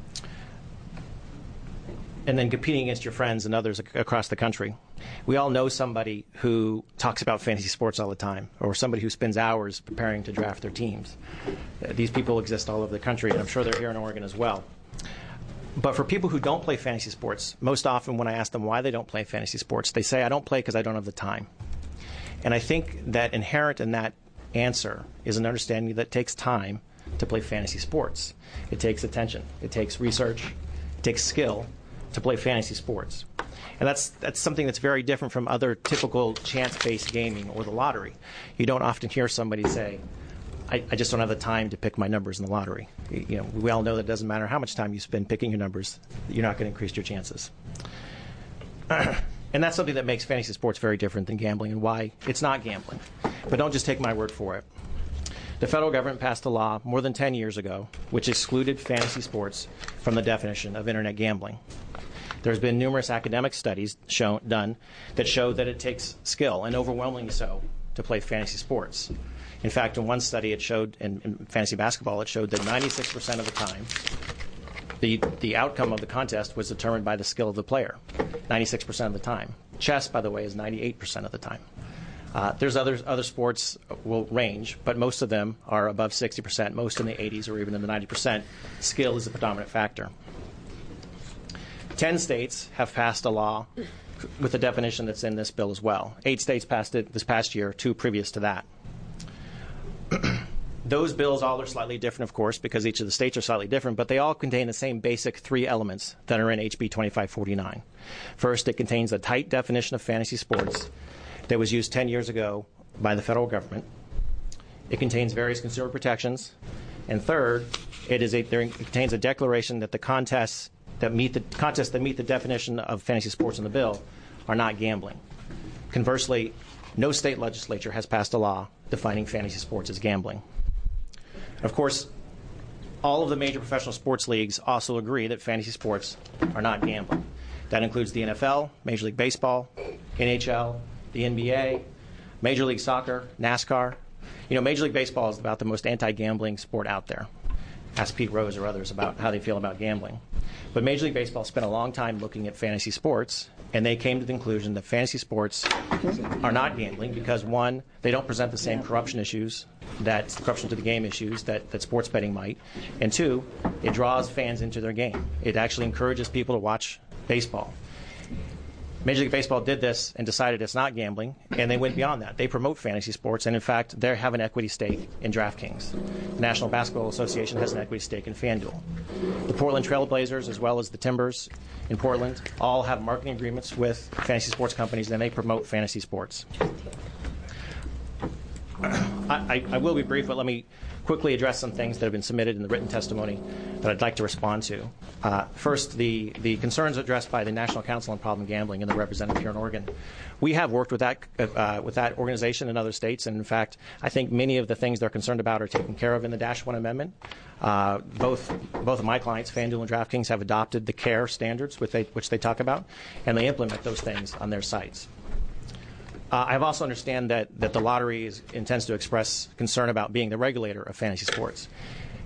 Speaker 7: and then competing against your friends and others across the country. We all know somebody who talks about fantasy sports all the time, or somebody who spends hours preparing to draft their teams. These people exist all over the country, and I'm sure they're here in Oregon as well. But for people who don't play fantasy sports, most often when I ask them why they don't play fantasy sports, they say, I don't play because I don't have the time. And I think that inherent in that answer is an understanding that it takes time to play fantasy sports. It takes attention. It takes research. It takes skill to play fantasy sports. And that's something that's very different from other typical chance-based gaming or the lottery. You don't often hear somebody say, I just don't have the time to pick my numbers in the lottery. We all know that it doesn't matter how much time you spend picking your numbers, you're not going to increase your chances. And that's something that makes fantasy sports very different than gambling and why it's not gambling. But don't just take my word for it. The federal government passed a law more than 10 years ago which excluded fantasy sports from the definition of internet gambling. There's been numerous academic studies done that show that it takes skill, and overwhelmingly so, to play fantasy sports. In fact, in one study it showed, in fantasy basketball, it showed that 96% of the time, the outcome of the contest was determined by the skill of the player, 96% of the time. Chess, by the way, is 98% of the time. There's other sports will range, but most of them are above 60%, most in the 80s or even in the 90%. Skill is the predominant factor. 10 states have passed a law with the definition that's in this bill as well. 8 states passed it this past year, 2 previous to that. Those bills all are slightly different, of course, because each of the states are slightly different, but they all contain the same basic 3 elements that are in HB 2549. First, it contains a tight definition of fantasy sports that was used 10 years ago by the federal government. It contains various consumer protections. And third, it contains a declaration that the contests that meet the definition of fantasy sports in the bill are not gambling. Conversely, no state legislature has passed a law defining fantasy sports as gambling. Of course, all of the major professional sports leagues also agree that fantasy sports are not gambling. That includes the NFL, Major League Baseball, NHL, the NBA, Major League Soccer, NASCAR. Major League Baseball is about the most anti-gambling sport out there. Ask Pete Rose or others about how they feel about gambling. But Major League Baseball spent a long time looking at fantasy sports, and they came to the conclusion that fantasy sports are not gambling because, one, they don't present the same corruption to the game issues that sports betting might, and 2, it draws fans into their game. It actually encourages people to watch baseball. Major League Baseball did this and decided it's not gambling, and they went beyond that. They promote fantasy sports, and in fact, they have an equity stake in DraftKings. The National Basketball Association has an equity stake in FanDuel. The Portland Trail Blazers, as well as the Timbers in Portland, all have marketing agreements with fantasy sports companies, and they promote fantasy sports. I will be brief, but let me quickly address some things that have been submitted in the written testimony that I'd like to respond to. First, the concerns addressed by the National Council on Problem Gambling and the representative here in Oregon. We have worked with that organization in other states, and in fact, I think many of the things they're concerned about are taken care of in the Dash 1 amendment. Both of my clients, FanDuel and DraftKings, have adopted the CARE standards which they talk about, and they implement those things on their sites. I also understand that the lottery intends to express concern about being the regulator of fantasy sports.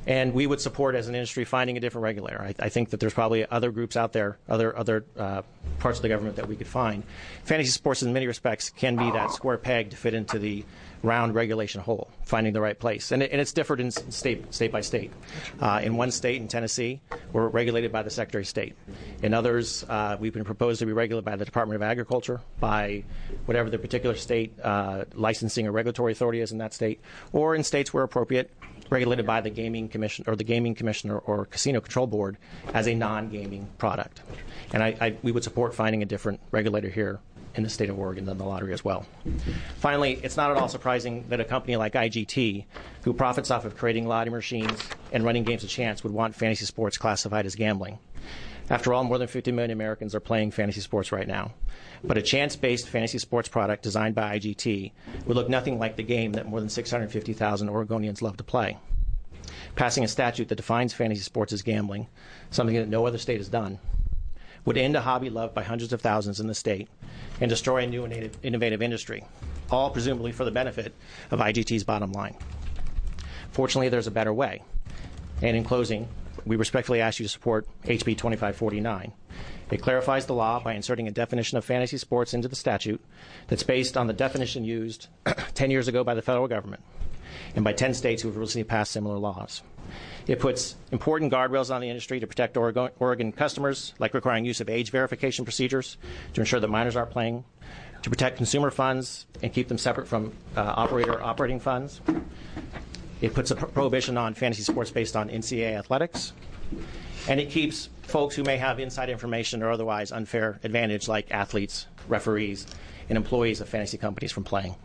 Speaker 7: And we would support, as an industry, finding a different regulator. I think that there's probably other groups out there, other parts of the government that we could find. Fantasy sports, in many respects, can be that square peg to fit into the round regulation hole, finding the right place. And it's different in state by state. In one state, in Tennessee, we're regulated by the Secretary of State. In others, we've been proposed to be regulated by the Department of Agriculture, by whatever the particular state licensing or regulatory authority is in that state, or in states where appropriate, regulated by the Gaming Commission or the Gaming Commissioner or Casino Control Board as a non-gaming product. And we would support finding a different regulator here in the state of Oregon than the lottery as well. Finally, it's not at all surprising that a company like IGT, who profits off of creating lottery machines and running games of chance, would want fantasy sports classified as gambling. After all, more than 50 million Americans are playing fantasy sports right now. But a chance-based fantasy sports product designed by IGT would look nothing like the game that more than 650,000 Oregonians love to play. Passing a statute that defines fantasy sports as gambling, something that no other state has done, would end a hobby loved by hundreds of thousands in the state and destroy a new and innovative industry, all presumably for the benefit of IGT's bottom line. Fortunately, there's a better way. And in closing, we respectfully ask you to support HB 2549. It clarifies the law by inserting a definition of fantasy sports into the statute that's based on the definition used 10 years ago by the federal government and by 10 states who have recently passed similar laws. It puts important guardrails on the industry to protect Oregon customers, like requiring use of age verification procedures to ensure that minors aren't playing, to protect consumer funds and keep them separate from operating funds. It puts a prohibition on fantasy sports based on NCAA athletics. And it keeps folks who may have inside information or otherwise unfair advantage, like athletes, referees, and employees of fantasy companies, from playing.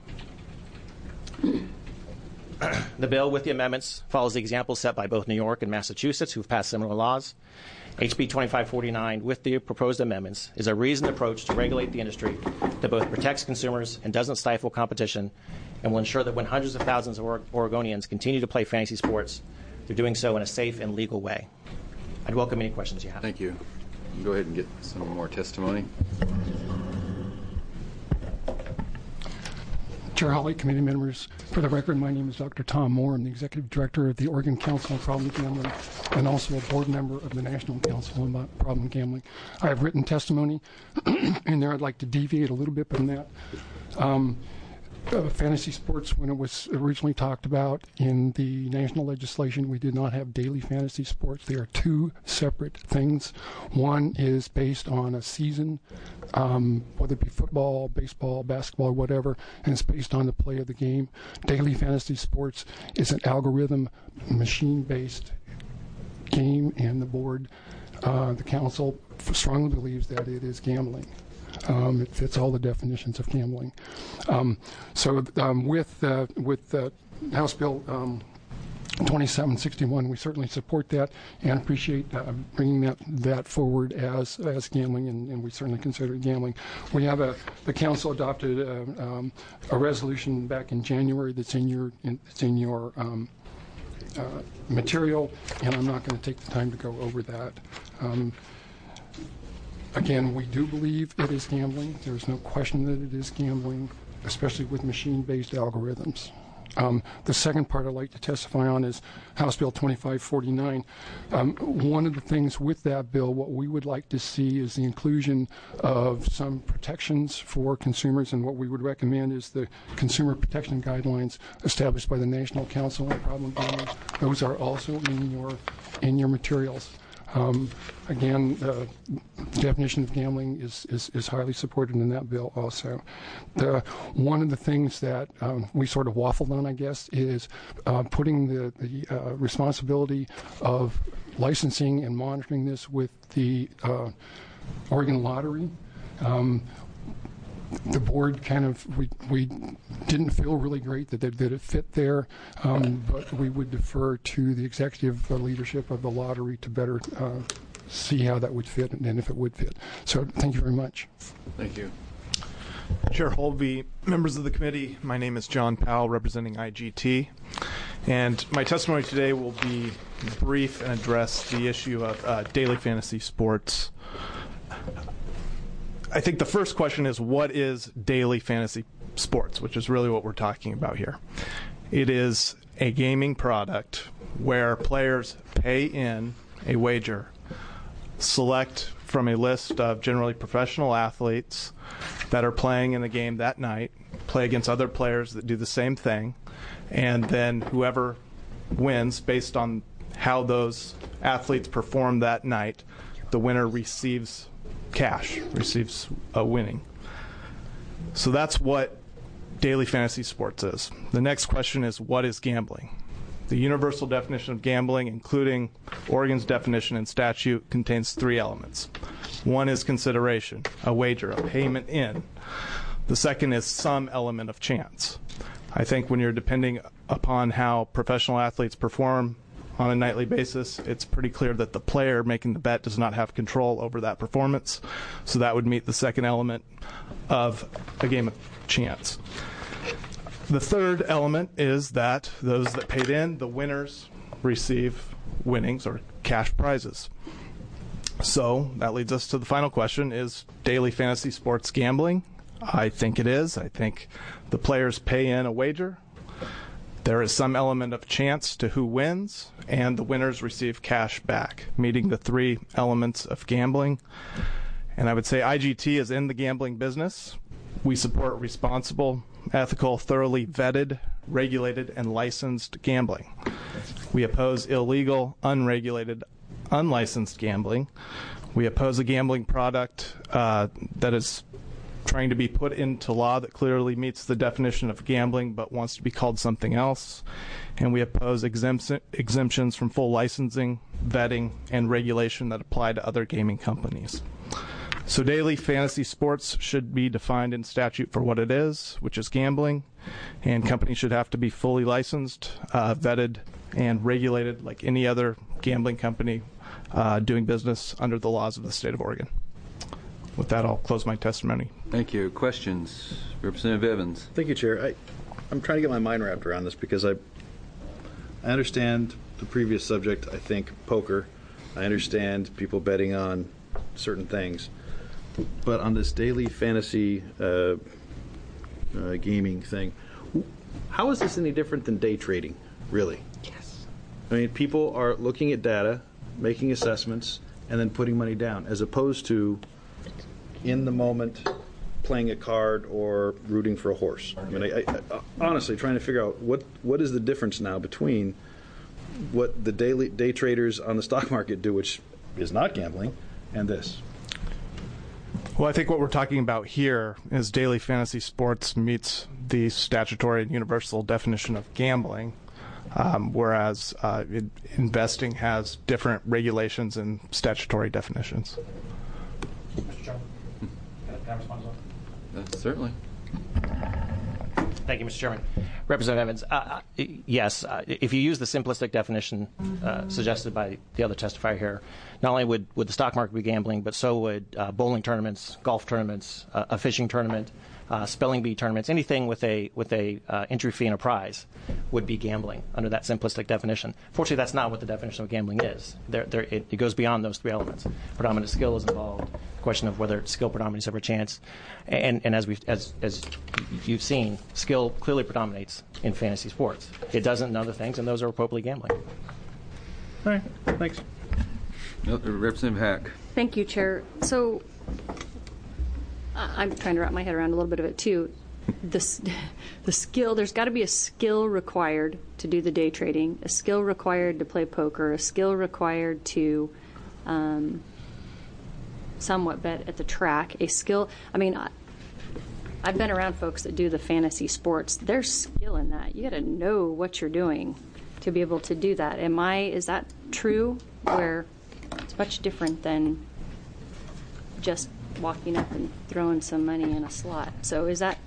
Speaker 7: The bill, with the amendments, follows the example set by both New York and Massachusetts, who've passed similar laws. HB 2549, with the proposed amendments, is a reasoned approach to regulate the industry that both protects consumers and doesn't stifle competition, and will ensure that when hundreds of thousands of Oregonians continue to play fantasy sports, they're doing so in a safe and legal way. I'd welcome any questions you have.
Speaker 3: Thank you. Go ahead and get some more testimony.
Speaker 9: Chair Hawley, committee members, for the record, my name is Dr. Tom Moore. I'm the Executive Director of the Oregon Council on Problem Gambling and also a board member of the National Council on Problem Gambling. I have written testimony in there. I'd like to deviate a little bit from that. Fantasy sports, when it was originally talked about in the national legislation, we did not have daily fantasy sports. They are two separate things. One is based on a season, whether it be football, baseball, basketball, whatever, and it's based on the play of the game. Daily fantasy sports is an algorithm, machine-based game, and the board, the council, strongly believes that it is gambling. It fits all the definitions of gambling. With House Bill 2761, we certainly support that and appreciate bringing that forward as gambling, and we certainly consider it gambling. We have the council adopted a resolution back in January that's in your material, and I'm not going to take the time to go over that. Again, we do believe it is gambling. There's no question that it is gambling, especially with machine-based algorithms. The second part I'd like to testify on is House Bill 2549. One of the things with that bill, what we would like to see is the inclusion of some protections for consumers, and what we would recommend is the consumer protection guidelines established by the National Council on Problem Gambling. Those are also in your materials. Again, the definition of gambling is highly supported in that bill also. One of the things that we sort of waffled on, I guess, is putting the responsibility of licensing and monitoring this with the Oregon Lottery. The board we didn't feel really great that it fit there, but we would defer to the executive leadership of the lottery to better see how that would fit and if it would fit. So thank you very much.
Speaker 3: Thank you.
Speaker 10: Chair Holvey, members of the committee, my name is John Powell, representing IGT, and my testimony today will be brief and address the issue of daily fantasy sports. I think the first question is, what is daily fantasy sports, which is really what we're talking about here. It is a gaming product where players pay in a wager, select from a list of generally professional athletes that are playing in the game that night, play against other players that do the same thing, and then whoever wins based on how those athletes perform that night, the winner receives cash, receives a winning. So that's what daily fantasy sports is. The next question is, what is gambling? The universal definition of gambling, including Oregon's definition and statute, contains 3 elements. One is consideration, a wager, a payment in. The second is some element of chance. I think when you're depending upon how professional athletes perform on a nightly basis, it's pretty clear that the player making the bet does not have control over that performance. So that would meet the second element of a game of chance. The third element is that those that paid in, the winners, receive winnings or cash prizes. So that leads us to the final question: is daily fantasy sports gambling? I think it is. I think the players pay in a wager. There is some element of chance to who wins, and the winners receive cash back, meeting the 3 elements of gambling. And I would say IGT is in the gambling business. We support responsible, ethical, thoroughly vetted, regulated, and licensed gambling. We oppose illegal, unregulated, unlicensed gambling. We oppose a gambling product that is trying to be put into law that clearly meets the definition of gambling but wants to be called something else. And we oppose exemptions from full licensing, vetting, and regulation that apply to other gaming companies. So daily fantasy sports should be defined in statute for what it is, which is gambling, and companies should have to be fully licensed, vetted, and regulated like any other gambling company doing business under the laws of the state of Oregon. With that, I'll close my testimony.
Speaker 3: Thank you. Questions? Representative Evans.
Speaker 19: Thank you, Chair. I'm trying to get my mind wrapped around this because I understand the previous subject, I think, poker. I understand people betting on certain things. But on this daily fantasy gaming thing, how is this any different than day trading, really?
Speaker 23: Yes.
Speaker 19: I mean, people are looking at data, making assessments, and then putting money down, as opposed to in the moment playing a card or rooting for a horse. I mean, I honestly trying to figure out what is the difference now between what the day traders on the stock market do, which is not gambling, and this.
Speaker 10: Well, I think what we're talking about here is daily fantasy sports meets the statutory and universal definition of gambling, whereas investing has different regulations and statutory definitions.
Speaker 7: Mr. Chairman, can I respond to that?
Speaker 3: Certainly.
Speaker 7: Thank you, Mr. Chairman. Representative Evans, yes, if you use the simplistic definition suggested by the other testifier here, not only would the stock market be gambling, but so would bowling tournaments, golf tournaments, a fishing tournament, spelling bee tournaments, anything with a entry fee and a prize would be gambling under that simplistic definition. Fortunately, that's not what the definition of gambling is. It goes beyond those 3 elements. Predominant skill is involved. The question of whether skill predominates over chance, and as you've seen, skill clearly predominates in fantasy sports. It doesn't in other things, and those are appropriately gambling.
Speaker 19: All right, thanks.
Speaker 3: Representative Hack.
Speaker 23: Thank you, Chair. So I'm trying to wrap my head around a little bit of it too. The skill, there's got to be a skill required to do the day trading, a skill required to play poker, a skill required to somewhat bet at the track, a skill. I mean, I've been around folks that do the fantasy sports. There's skill in that. You got to know what you're doing to be able to do that. Is that true? Where it's much different than just walking up and throwing some money in a slot. So is that...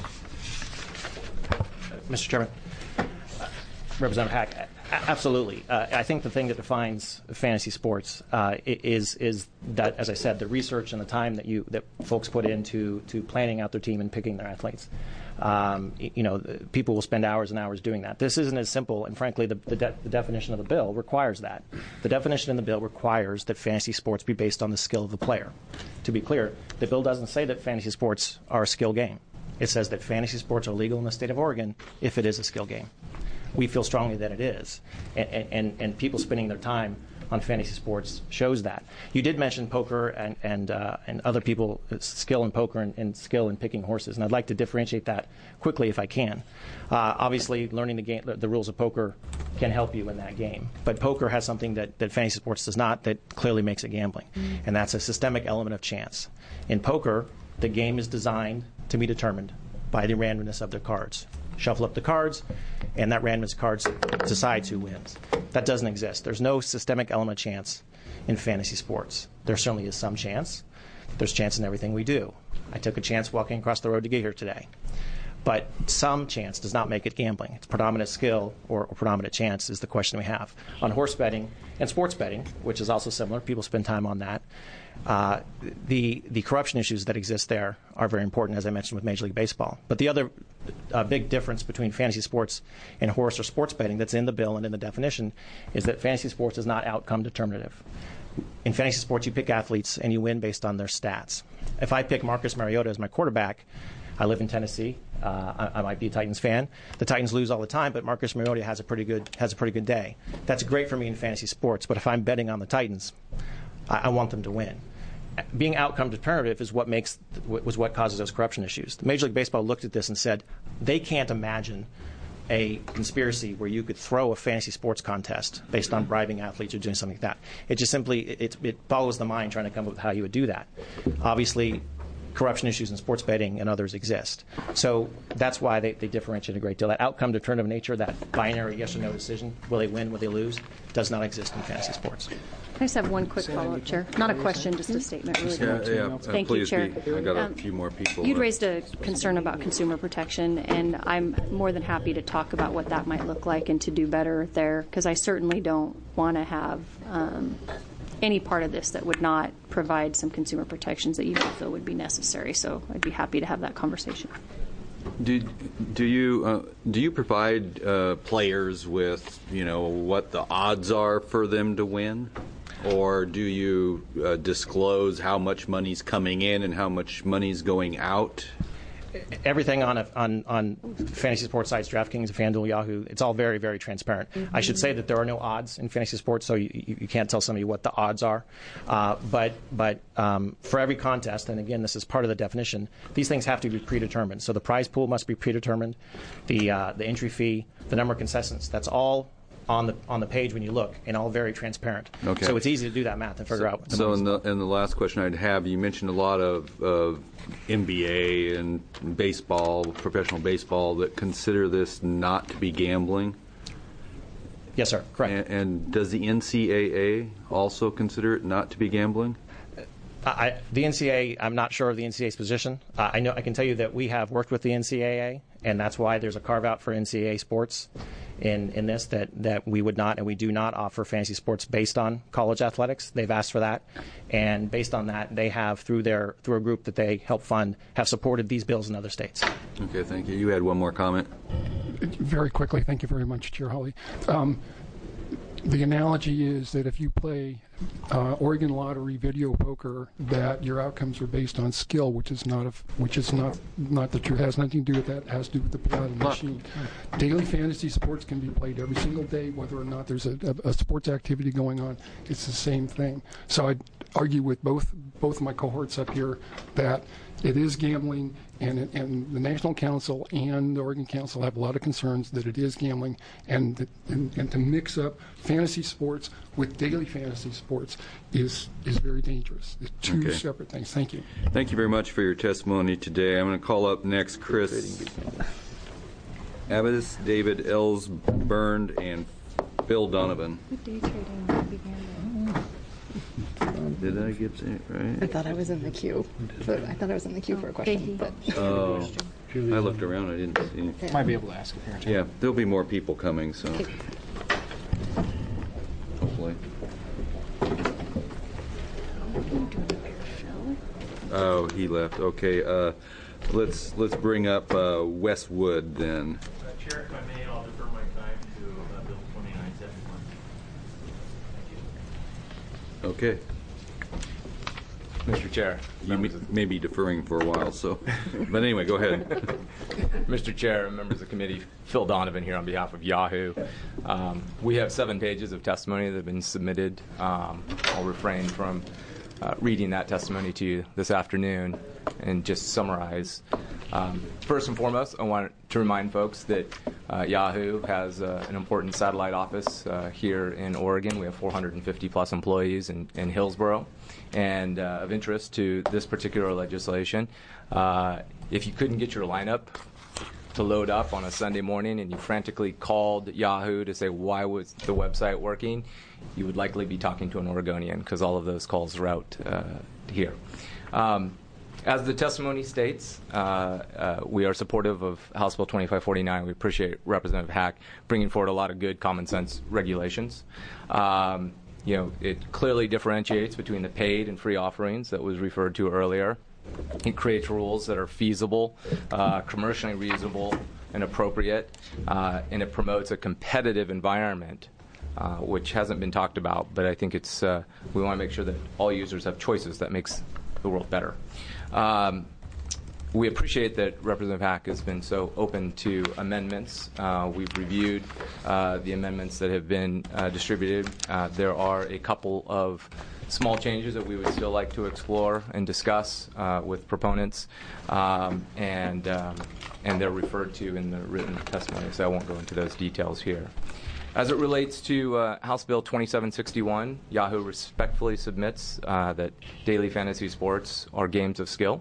Speaker 7: Mr. Chairman, Representative Hack, absolutely. I think the thing that defines fantasy sports is that, as I said, the research and the time that folks put into planning out their team and picking their athletes. People will spend hours and hours doing that. This isn't as simple, and frankly, the definition of the bill requires that. The definition in the bill requires that fantasy sports be based on the skill of the player. To be clear, the bill doesn't say that fantasy sports are a skill game. It says that fantasy sports are legal in the state of Oregon if it is a skill game. We feel strongly that it is. And people spending their time on fantasy sports shows that. You did mention poker and other people skill in poker and skill in picking horses, and I'd like to differentiate that quickly if I can. Obviously, learning the rules of poker can help you in that game, but poker has something that fantasy sports does not, that clearly makes it gambling, and that's a systemic element of chance. In poker, the game is designed to be determined by the randomness of the cards. Shuffle up the cards, and that randomness cards decides who wins. That doesn't exist. There's no systemic element of chance in fantasy sports. There certainly is some chance. There's chance in everything we do. I took a chance walking across the road to get here today. But some chance does not make it gambling. It's predominant skill or predominant chance is the question we have. On horse betting and sports betting, which is also similar, people spend time on that. The corruption issues that exist there are very important, as I mentioned, with Major League Baseball. But the other big difference between fantasy sports and horse or sports betting that's in the bill and in the definition is that fantasy sports is not outcome determinative. In fantasy sports, you pick athletes and you win based on their stats. If I pick Marcus Mariota as my quarterback, I live in Tennessee. I might be a Titans fan. The Titans lose all the time, but Marcus Mariota has a pretty good day. That's great for me in fantasy sports. But if I'm betting on the Titans, I want them to win. Being outcome determinative is what causes those corruption issues. Major League Baseball looked at this and said they can't imagine a conspiracy where you could throw a fantasy sports contest based on bribing athletes or doing something like that. It just simply it follows the mind trying to come up with how you would do that. Obviously, corruption issues in sports betting and others exist. So that's why they differentiate a great deal. That outcome determinative nature, that binary yes or no decision, will they win, will they lose, does not exist in fantasy sports.
Speaker 23: I just have one quick follow-up, Chair. Not a question, just a statement. Really Thank
Speaker 3: please
Speaker 23: you, Chair.
Speaker 3: I've got a few more people.
Speaker 23: You'd raised a concern about consumer protection, and I'm more than happy to talk about what that might look like and to do better there, because I certainly don't want to have any part of this that would not provide some consumer protections that you feel would be necessary. So I'd be happy to have that conversation.
Speaker 3: Do you provide players with what the odds are for them to win, or do you disclose how much money's coming in and how much money's going out?
Speaker 7: Everything on fantasy sports sites, DraftKings, FanDuel, Yahoo, it's all very, very transparent. I should say that there are no odds in fantasy sports, so you can't tell somebody what the odds are. But for every contest, and again, this is part of the definition, these things have to be predetermined. So the prize pool must be predetermined, the entry fee, the number of contestants, that's all on the page when you look, and all very transparent.
Speaker 3: Okay.
Speaker 7: So it's easy to do that math and figure out.
Speaker 3: So in the last question I'd have, you mentioned a lot of NBA and baseball, professional baseball, that consider this not to be gambling.
Speaker 7: Yes, sir. Correct.
Speaker 3: And does the NCAA also consider it not to be gambling?
Speaker 7: The NCAA, I'm not sure of the NCAA's position. I can tell you that we have worked with the NCAA, and that's why there's a carve-out for NCAA sports in this, that we would not and we do not offer fantasy sports based on college athletics. They've asked for that, and based on that, they have, through a group that they help fund, have supported these bills in other states.
Speaker 3: Okay, thank you. You had one more comment.
Speaker 9: Very quickly, thank you very much, Chair Hawley. The analogy is that if you play Oregon Lottery video poker, that your outcomes are based on skill, which is not the truth. It has nothing to do with that. It has to do with the payout of the machine. Daily fantasy sports can be played every single day, whether or not there's a sports activity going on. It's the same thing. So I'd argue with both of my cohorts up here that it is gambling, and the National Council and the Oregon Council have a lot of concerns that it is gambling, and to mix up fantasy sports with daily fantasy sports is very dangerous. It's two separate things. Thank you.
Speaker 3: Thank you very much for your testimony today. I'm going to call up next Chris Abbas, David Ellsburn, and Phil Donovan.
Speaker 23: What day trading began?
Speaker 3: Did I get it right?
Speaker 11: I thought I was in the queue. For a question. But
Speaker 3: oh, I looked around. I didn't see anything.
Speaker 22: Might be able to ask it here.
Speaker 3: Yeah, there'll be more people coming, so hopefully. Oh, he left. Okay, let's bring up Westwood then.
Speaker 12: Chair, if I may, I'll defer my time to Bill 2971.
Speaker 3: Okay.
Speaker 15: Mr. Chair.
Speaker 3: You may be deferring for a while, so. But anyway, go ahead.
Speaker 15: Mr. Chair, members of the committee, Phil Donovan here on behalf of Yahoo. We have 7 pages of testimony that have been submitted. I'll refrain from reading that testimony to you this afternoon and just summarize. First and foremost, I want to remind folks that Yahoo has an important satellite office here in Oregon. We have 450 plus employees in Hillsboro. And of interest to this particular legislation, if you couldn't get your lineup to load up on a Sunday morning and you frantically called Yahoo to say why was the website working, you would likely be talking to an Oregonian because all of those calls route here. As the testimony states, we are supportive of House Bill 2549. We appreciate Representative Hack bringing forward a lot of good common sense regulations. It clearly differentiates between the paid and free offerings that was referred to earlier. It creates rules that are feasible, commercially reasonable, and appropriate, and it promotes a competitive environment, which hasn't been talked about, but I think it's we want to make sure that all users have choices that makes the world better. We appreciate that Representative Hack has been so open to amendments. We've reviewed the amendments that have been distributed. There are a couple of small changes that we would still like to explore and discuss with proponents, and they're referred to in the written testimony, so I won't go into those details here. As it relates to House Bill 2761, Yahoo respectfully submits that daily fantasy sports are games of skill.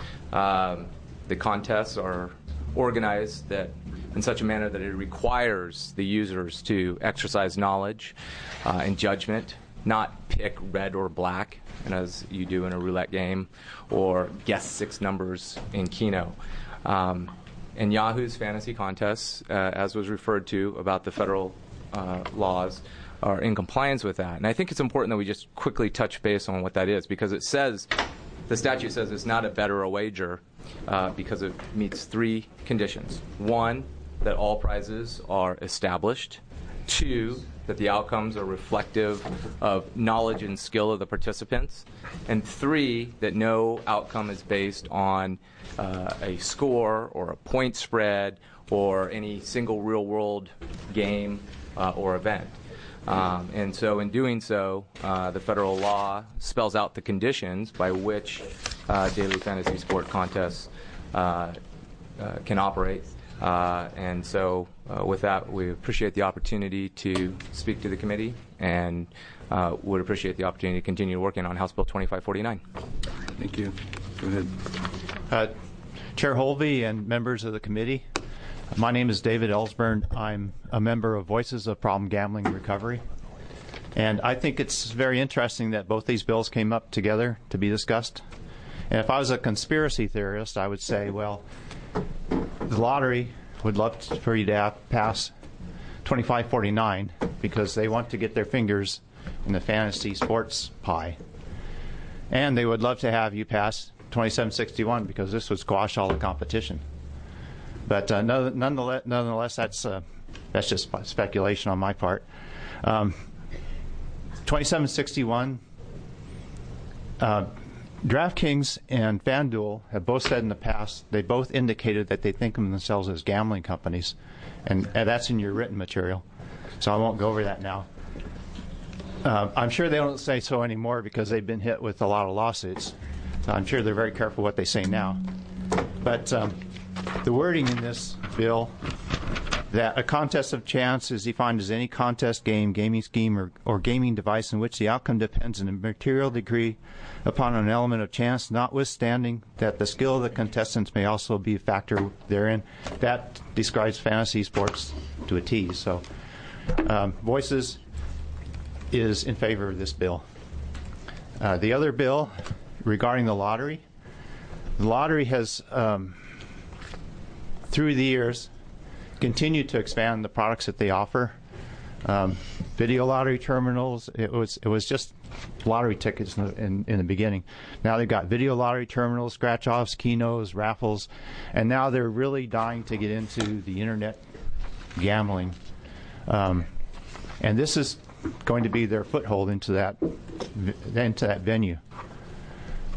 Speaker 15: The contests are organized in such a manner that it requires the users to exercise knowledge and judgment, not pick red or black, and as you do in a roulette game, or guess 6 numbers in Keno. And Yahoo's fantasy contests, as was referred to about the federal laws, are in compliance with that. And I think it's important that we just quickly touch base on what that is, because it says, the statute says it's not a bet or a wager because it meets 3 conditions. 1, that all prizes are established. 2, that the outcomes are reflective of knowledge and skill of the participants. And 3, that no outcome is based on a score or a point spread or any single real-world game or event. And so in doing so, the federal law spells out the conditions by which daily fantasy sport contests can operate. And so with that, we appreciate the opportunity to speak to the committee and would appreciate the opportunity to continue working on House Bill 2549.
Speaker 3: Thank you. Go ahead.
Speaker 16: Chair Holvey and members of the committee, my name is David Ellsburn. I'm a member of Voices of Problem Gambling Recovery. And I think it's very interesting that both these bills came up together to be discussed. And if I was a conspiracy theorist, I would say, well, the lottery would love for you to pass 2549 because they want to get their fingers in the fantasy sports pie. And they would love to have you pass 2761 because this would squash all the competition. But nonetheless, that's just speculation on my part. 2761, DraftKings and FanDuel have both said in the past, they both indicated that they think of themselves as gambling companies, and that's in your written material, so I won't go over that now. I'm sure they don't say so anymore because they've been hit with a lot of lawsuits, so I'm sure they're very careful what they say now. But the wording in this bill, that a contest of chance is defined as any contest, game, gaming scheme, or gaming device in which the outcome depends in a material degree upon an element of chance, notwithstanding that the skill of the contestants may also be a factor therein. That describes fantasy sports to a T. So Voices is in favor of this bill. The other bill regarding the lottery has, through the years, continue to expand the products that they offer. Video lottery terminals. It was just lottery tickets in the beginning. Now they've got video lottery terminals, scratch-offs, kenos, raffles, and now they're really dying to get into the internet gambling. And this is going to be their foothold into that venue.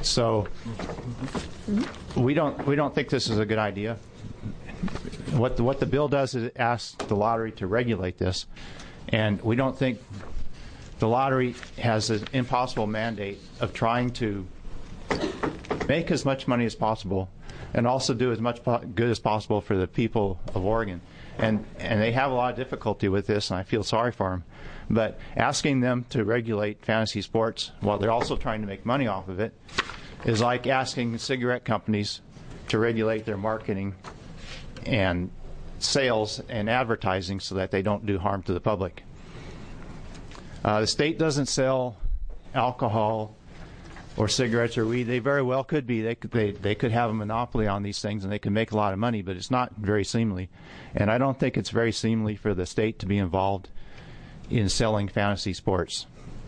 Speaker 16: So we don't think this is a good idea. What the bill does is it asks the lottery to regulate this, and we don't think the lottery has an impossible mandate of trying to make as much money as possible and also do as much good as possible for the people of Oregon. And they have a lot of difficulty with this, and I feel sorry for them. But asking them to regulate fantasy sports while they're also trying to make money off of it is like asking cigarette companies to regulate their marketing and sales and advertising so that they don't do harm to the public. The state doesn't sell alcohol or cigarettes or weed. They very well could be. They could have a monopoly on these things and they could make a lot of money, but it's not very seemly. And I don't think it's very seemly for the state to be involved in selling fantasy sports.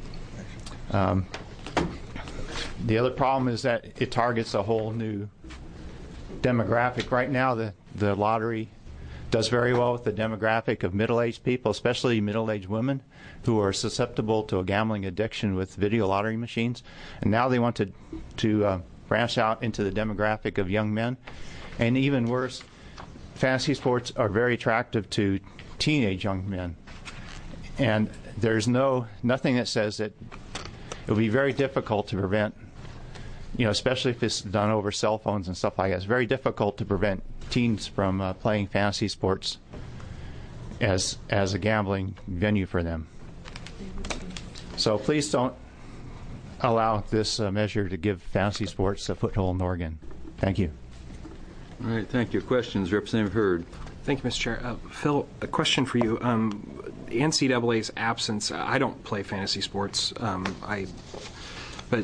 Speaker 16: The other problem is that it targets a whole new demographic. Right now, the lottery does very well with the demographic of middle-aged people, especially middle-aged women who are susceptible to a gambling addiction with video lottery machines. And now they want to branch out into the demographic of young men. And even worse, fantasy sports are very attractive to teenage young men. And there's nothing that says that it would be very difficult to prevent, especially if it's done over cell phones and stuff like that. It's very difficult to prevent teens from playing fantasy sports as a gambling venue for them. So please don't allow this measure to give fantasy sports a foothold in Oregon. Thank you.
Speaker 3: All right, thank you. Questions, Representative Hurd.
Speaker 22: Thank you, Mr. Chair. Phil, a question for you. The NCAA's absence, I don't play fantasy sports, but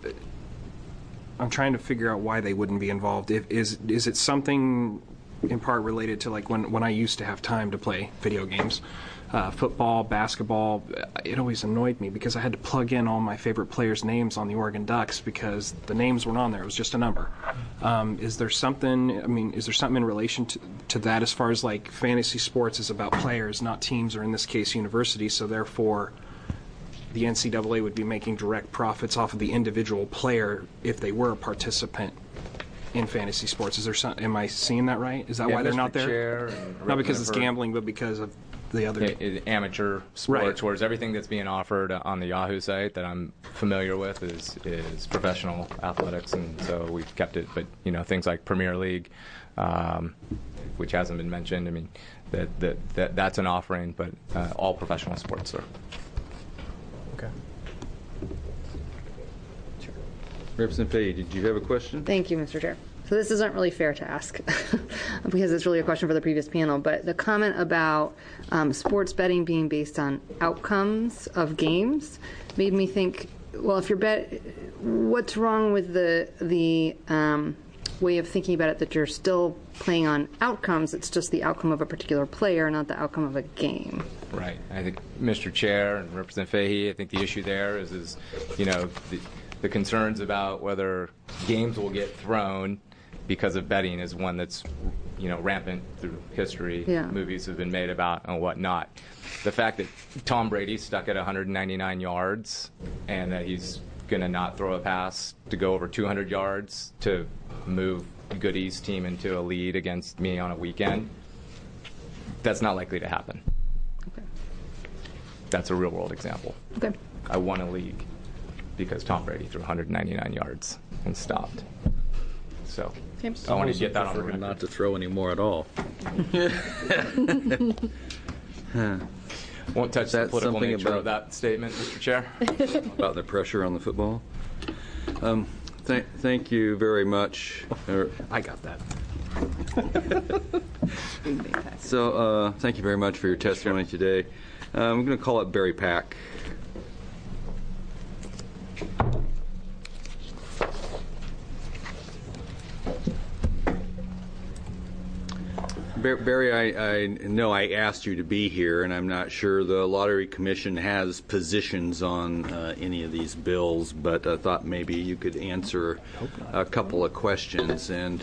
Speaker 22: I'm trying to figure out why they wouldn't be involved. Is it something in part related to like when I used to have time to play video games? Football, basketball, it always annoyed me because I had to plug in all my favorite players' names on the Oregon Ducks because the names weren't on there. It was just a number. Is there something in relation to that as far as like fantasy sports is about players, not teams, or in this case universities, so therefore the NCAA would be making direct profits off of the individual player if they were a participant in fantasy sports? Is there am I seeing that right? Is that why they're not there? Not because it's gambling, but because of the other
Speaker 15: amateur sports, right. Whereas everything that's being offered on the Yahoo site that I'm familiar with is professional athletics, and so we've kept it. But things like Premier League, which hasn't been mentioned. I mean, that's an offering, but all professional sports are.
Speaker 22: Okay.
Speaker 3: Sure. Representative Fahey, did you have a question?
Speaker 11: Thank you, Mr. Chair. So this isn't really fair to ask because it's really a question for the previous panel, but the comment about sports betting being based on outcomes of games made me think, well, if you're what's wrong with the way of thinking about it that you're still playing on outcomes? It's just the outcome of a particular player, not the outcome of a game.
Speaker 15: Right. I think, Mr. Chair and Representative Fahey, I think the issue there is the concerns about whether games will get thrown because of betting is one that's rampant through history.
Speaker 11: Yeah.
Speaker 15: Movies have been made about and whatnot. The fact that Tom Brady's stuck at 199 yards and that he's going to not throw a pass to go over 200 yards to move Goody's team into a lead against me on a weekend, that's not likely to happen.
Speaker 11: Okay.
Speaker 15: That's a real-world example.
Speaker 11: Okay.
Speaker 15: I won a league because Tom Brady threw 199 yards and stopped. So I want to get that on the record.
Speaker 3: Not to throw any more at all.
Speaker 15: Won't touch the political nature of that statement, Mr. Chair.
Speaker 3: About the pressure on the football. Thank you very much.
Speaker 22: I got that.
Speaker 3: So thank you very much for your testimony today. I'm going to call up Barry Pack. Barry, I know I asked you to be here, and I'm not sure the Lottery Commission has positions on any of these bills, but I thought maybe you could answer a couple of questions. And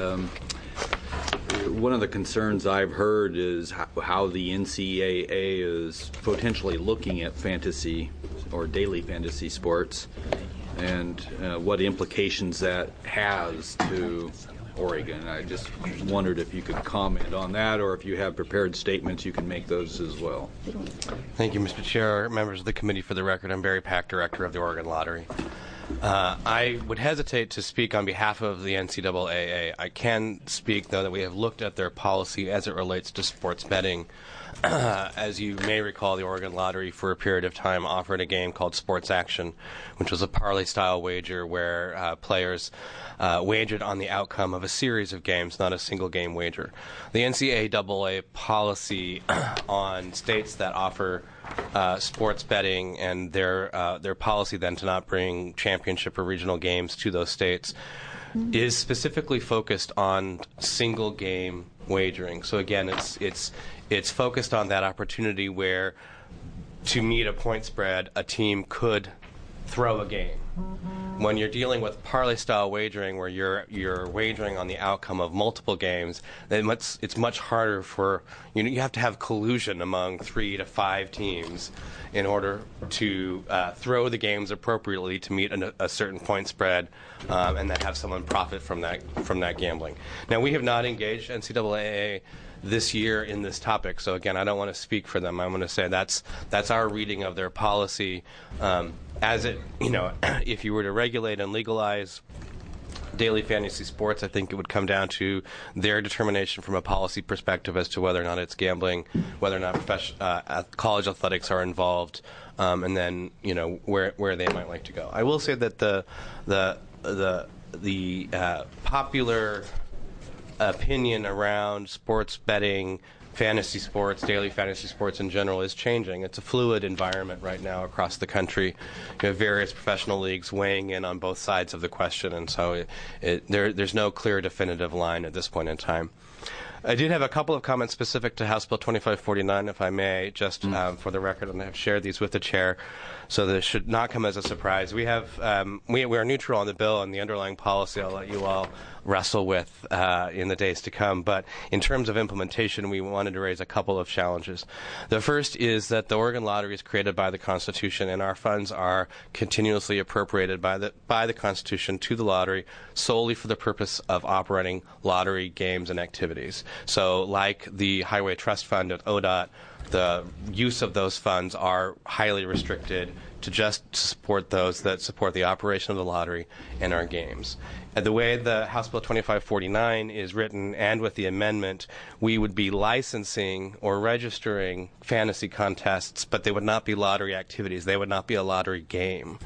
Speaker 3: one of the concerns I've heard is how the NCAA is potentially looking at fantasy or daily fantasy sports. and what implications that has to Oregon. I just wondered if you could comment on that, or if you have prepared statements, you can make those as well.
Speaker 6: Thank you, Mr. Chair. Members of the committee, for the record, I'm Barry Pack, Director of the Oregon Lottery. I would hesitate to speak on behalf of the NCAA. I can speak, though, that we have looked at their policy as it relates to sports betting. As you may recall, the Oregon Lottery for a period of time offered a game called Sports Action, which was a parlay-style wager where players wagered on the outcome of a series of games, not a single-game wager. The NCAA policy on states that offer sports betting and their policy then to not bring championship or regional games to those states is specifically focused on single-game wagering. So again, it's focused on that opportunity where, to meet a point spread, a team could throw a game. When you're dealing with parlay-style wagering, where you're wagering on the outcome of multiple games, then it's much harder for you have to have collusion among 3 to 5 teams in order to throw the games appropriately to meet a certain point spread, and then have someone profit from that gambling. Now, we have not engaged NCAA this year in this topic, so again, I don't want to speak for them. I'm going to say that's our reading of their policy. If you were to regulate and legalize daily fantasy sports, I think it would come down to their determination from a policy perspective as to whether or not it's gambling, whether or not college athletics are involved, and then where they might like to go. I will say that the popular opinion around sports betting, fantasy sports, daily fantasy sports in general is changing. It's a fluid environment right now across the country. You have various professional leagues weighing in on both sides of the question, and so there's no clear definitive line at this point in time. I did have a couple of comments specific to House Bill 2549, if I may, just for the record, and I've shared these with the chair, so this should not come as a surprise. We are neutral on the bill and the underlying policy. I'll let you all wrestle with in the days to come. But in terms of implementation, we wanted to raise a couple of challenges. The first is that the Oregon Lottery is created by the Constitution, and our funds are continuously appropriated by the Constitution to the lottery solely for the purpose of operating lottery games and activities. So like the Highway Trust Fund at ODOT, the use of those funds are highly restricted to just support those that support the operation of the lottery and our games. And the way the House Bill 2549 is written, and with the amendment, we would be licensing or registering fantasy contests, but they would not be lottery activities. They would not be a lottery game.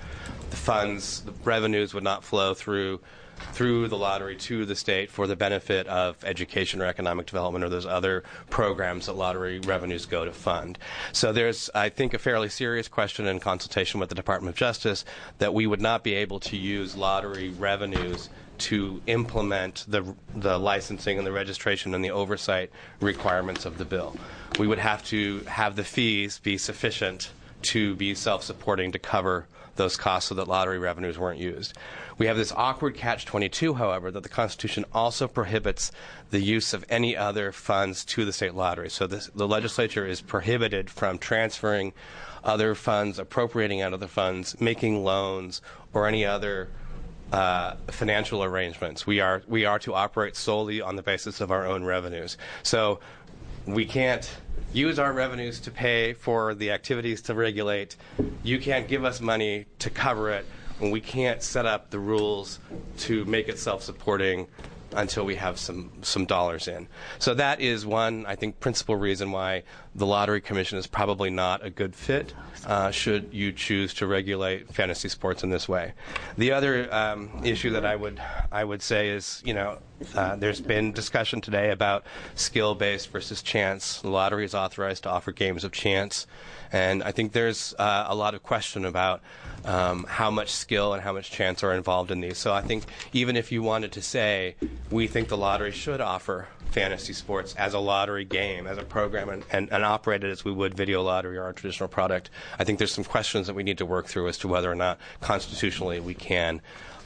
Speaker 6: The revenues would not flow through the lottery to the state for the benefit of education or economic development or those other programs that lottery revenues go to fund. So there's, I think, a fairly serious question in consultation with the Department of Justice that we would not be able to use lottery revenues to implement the licensing and the registration and the oversight requirements of the bill. We would have to have the fees be sufficient to be self-supporting to cover those costs so that lottery revenues weren't used. We have this awkward catch-22, however, that the Constitution also prohibits the use of any other funds to the state lottery. So the legislature is prohibited from transferring other funds, appropriating out of the funds, making loans, or any other financial arrangements. We are to operate solely on the basis of our own revenues. So we can't use our revenues to pay for the activities to regulate. You can't give us money to cover it, and we can't set up the rules to make it self-supporting until we have some dollars in. So that is one, I think, principal reason why the Lottery Commission is probably not a good fit should you choose to regulate fantasy sports in this way. The other issue that I would say is, there's been discussion today about skill-based versus chance. The lottery is authorized to offer games of chance, and I think there's a lot of question about how much skill and how much chance are involved in these. So I think even if you wanted to say, we think the lottery should offer fantasy sports as a lottery game, as a program, and operate it as we would video lottery or our traditional product, I think there's some questions that we need to work through as to whether or not constitutionally we can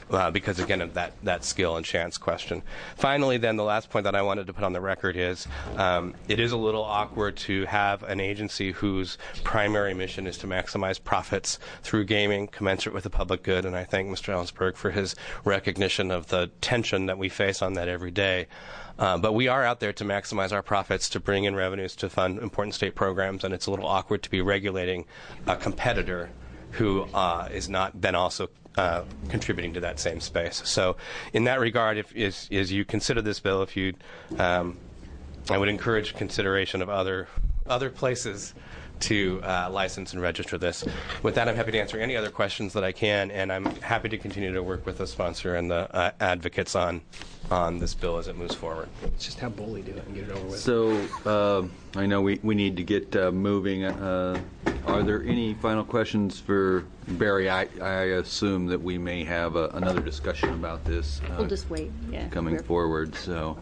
Speaker 6: because, again, of that skill and chance question. Finally, then, the last point that I wanted to put on the record is it is a little awkward to have an agency whose primary mission is to maximize profits through gaming commensurate with the public good, and I thank Mr. Ellensberg for his recognition of the tension that we face on that every day. But we are out there to maximize our profits, to bring in revenues to fund important state programs, and it's a little awkward to be regulating a competitor who is not then also contributing to that same space. So in that regard, as you consider this bill, if you, I would encourage consideration of other places to license and register this. With that, I'm happy to answer any other questions that I can, and I'm happy to continue to work with the sponsor and the advocates on this bill as it moves forward.
Speaker 22: Let's just have Boley do it and get it over with.
Speaker 3: So I know we need to get moving. Are there any final questions for Barry? I assume that we may have another discussion about this.
Speaker 23: We'll just wait. Yeah.
Speaker 3: Coming forward. So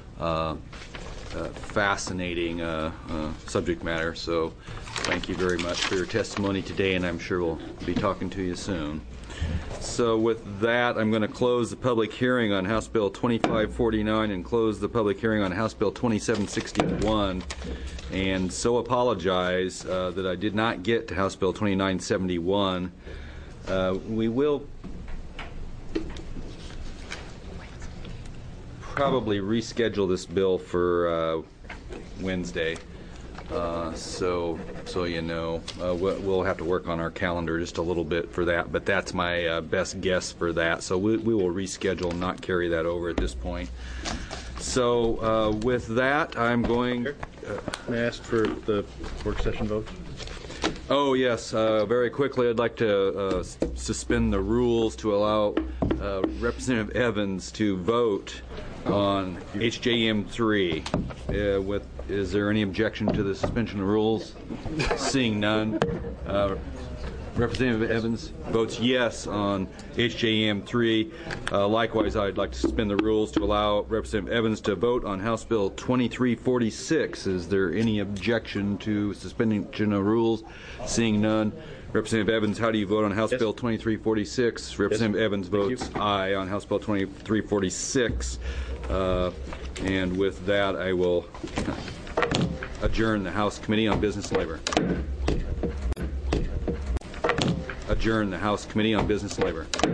Speaker 3: fascinating subject matter. So thank you very much for your testimony today, and I'm sure we'll be talking to you soon. So with that, I'm going to close the public hearing on House Bill 2549 and close the public hearing on House Bill 2761, and so apologize that I did not get to House Bill 2971. We will probably reschedule this bill for Wednesday. So you know, we'll have to work on our calendar just a little bit for that, but that's my best guess for that. So we will reschedule and not carry that over at this point. So with that, I'm going...
Speaker 19: May I ask for the work session vote?
Speaker 3: Oh, yes. Very quickly, I'd like to suspend the rules to allow Representative Evans to vote on HJM 3. Is there any objection to the suspension of rules? Seeing none, Representative Evans votes yes on HJM 3. Likewise, I'd like to suspend the rules to allow Representative Evans to vote on House Bill 2346. Is there any objection to suspension of rules? Seeing none, Representative Evans, how do you vote on House Bill 2346? Representative Evans votes aye on House Bill 2346. And with that, I will adjourn the House Committee on Business and Labor. Adjourn the House Committee on Business and Labor.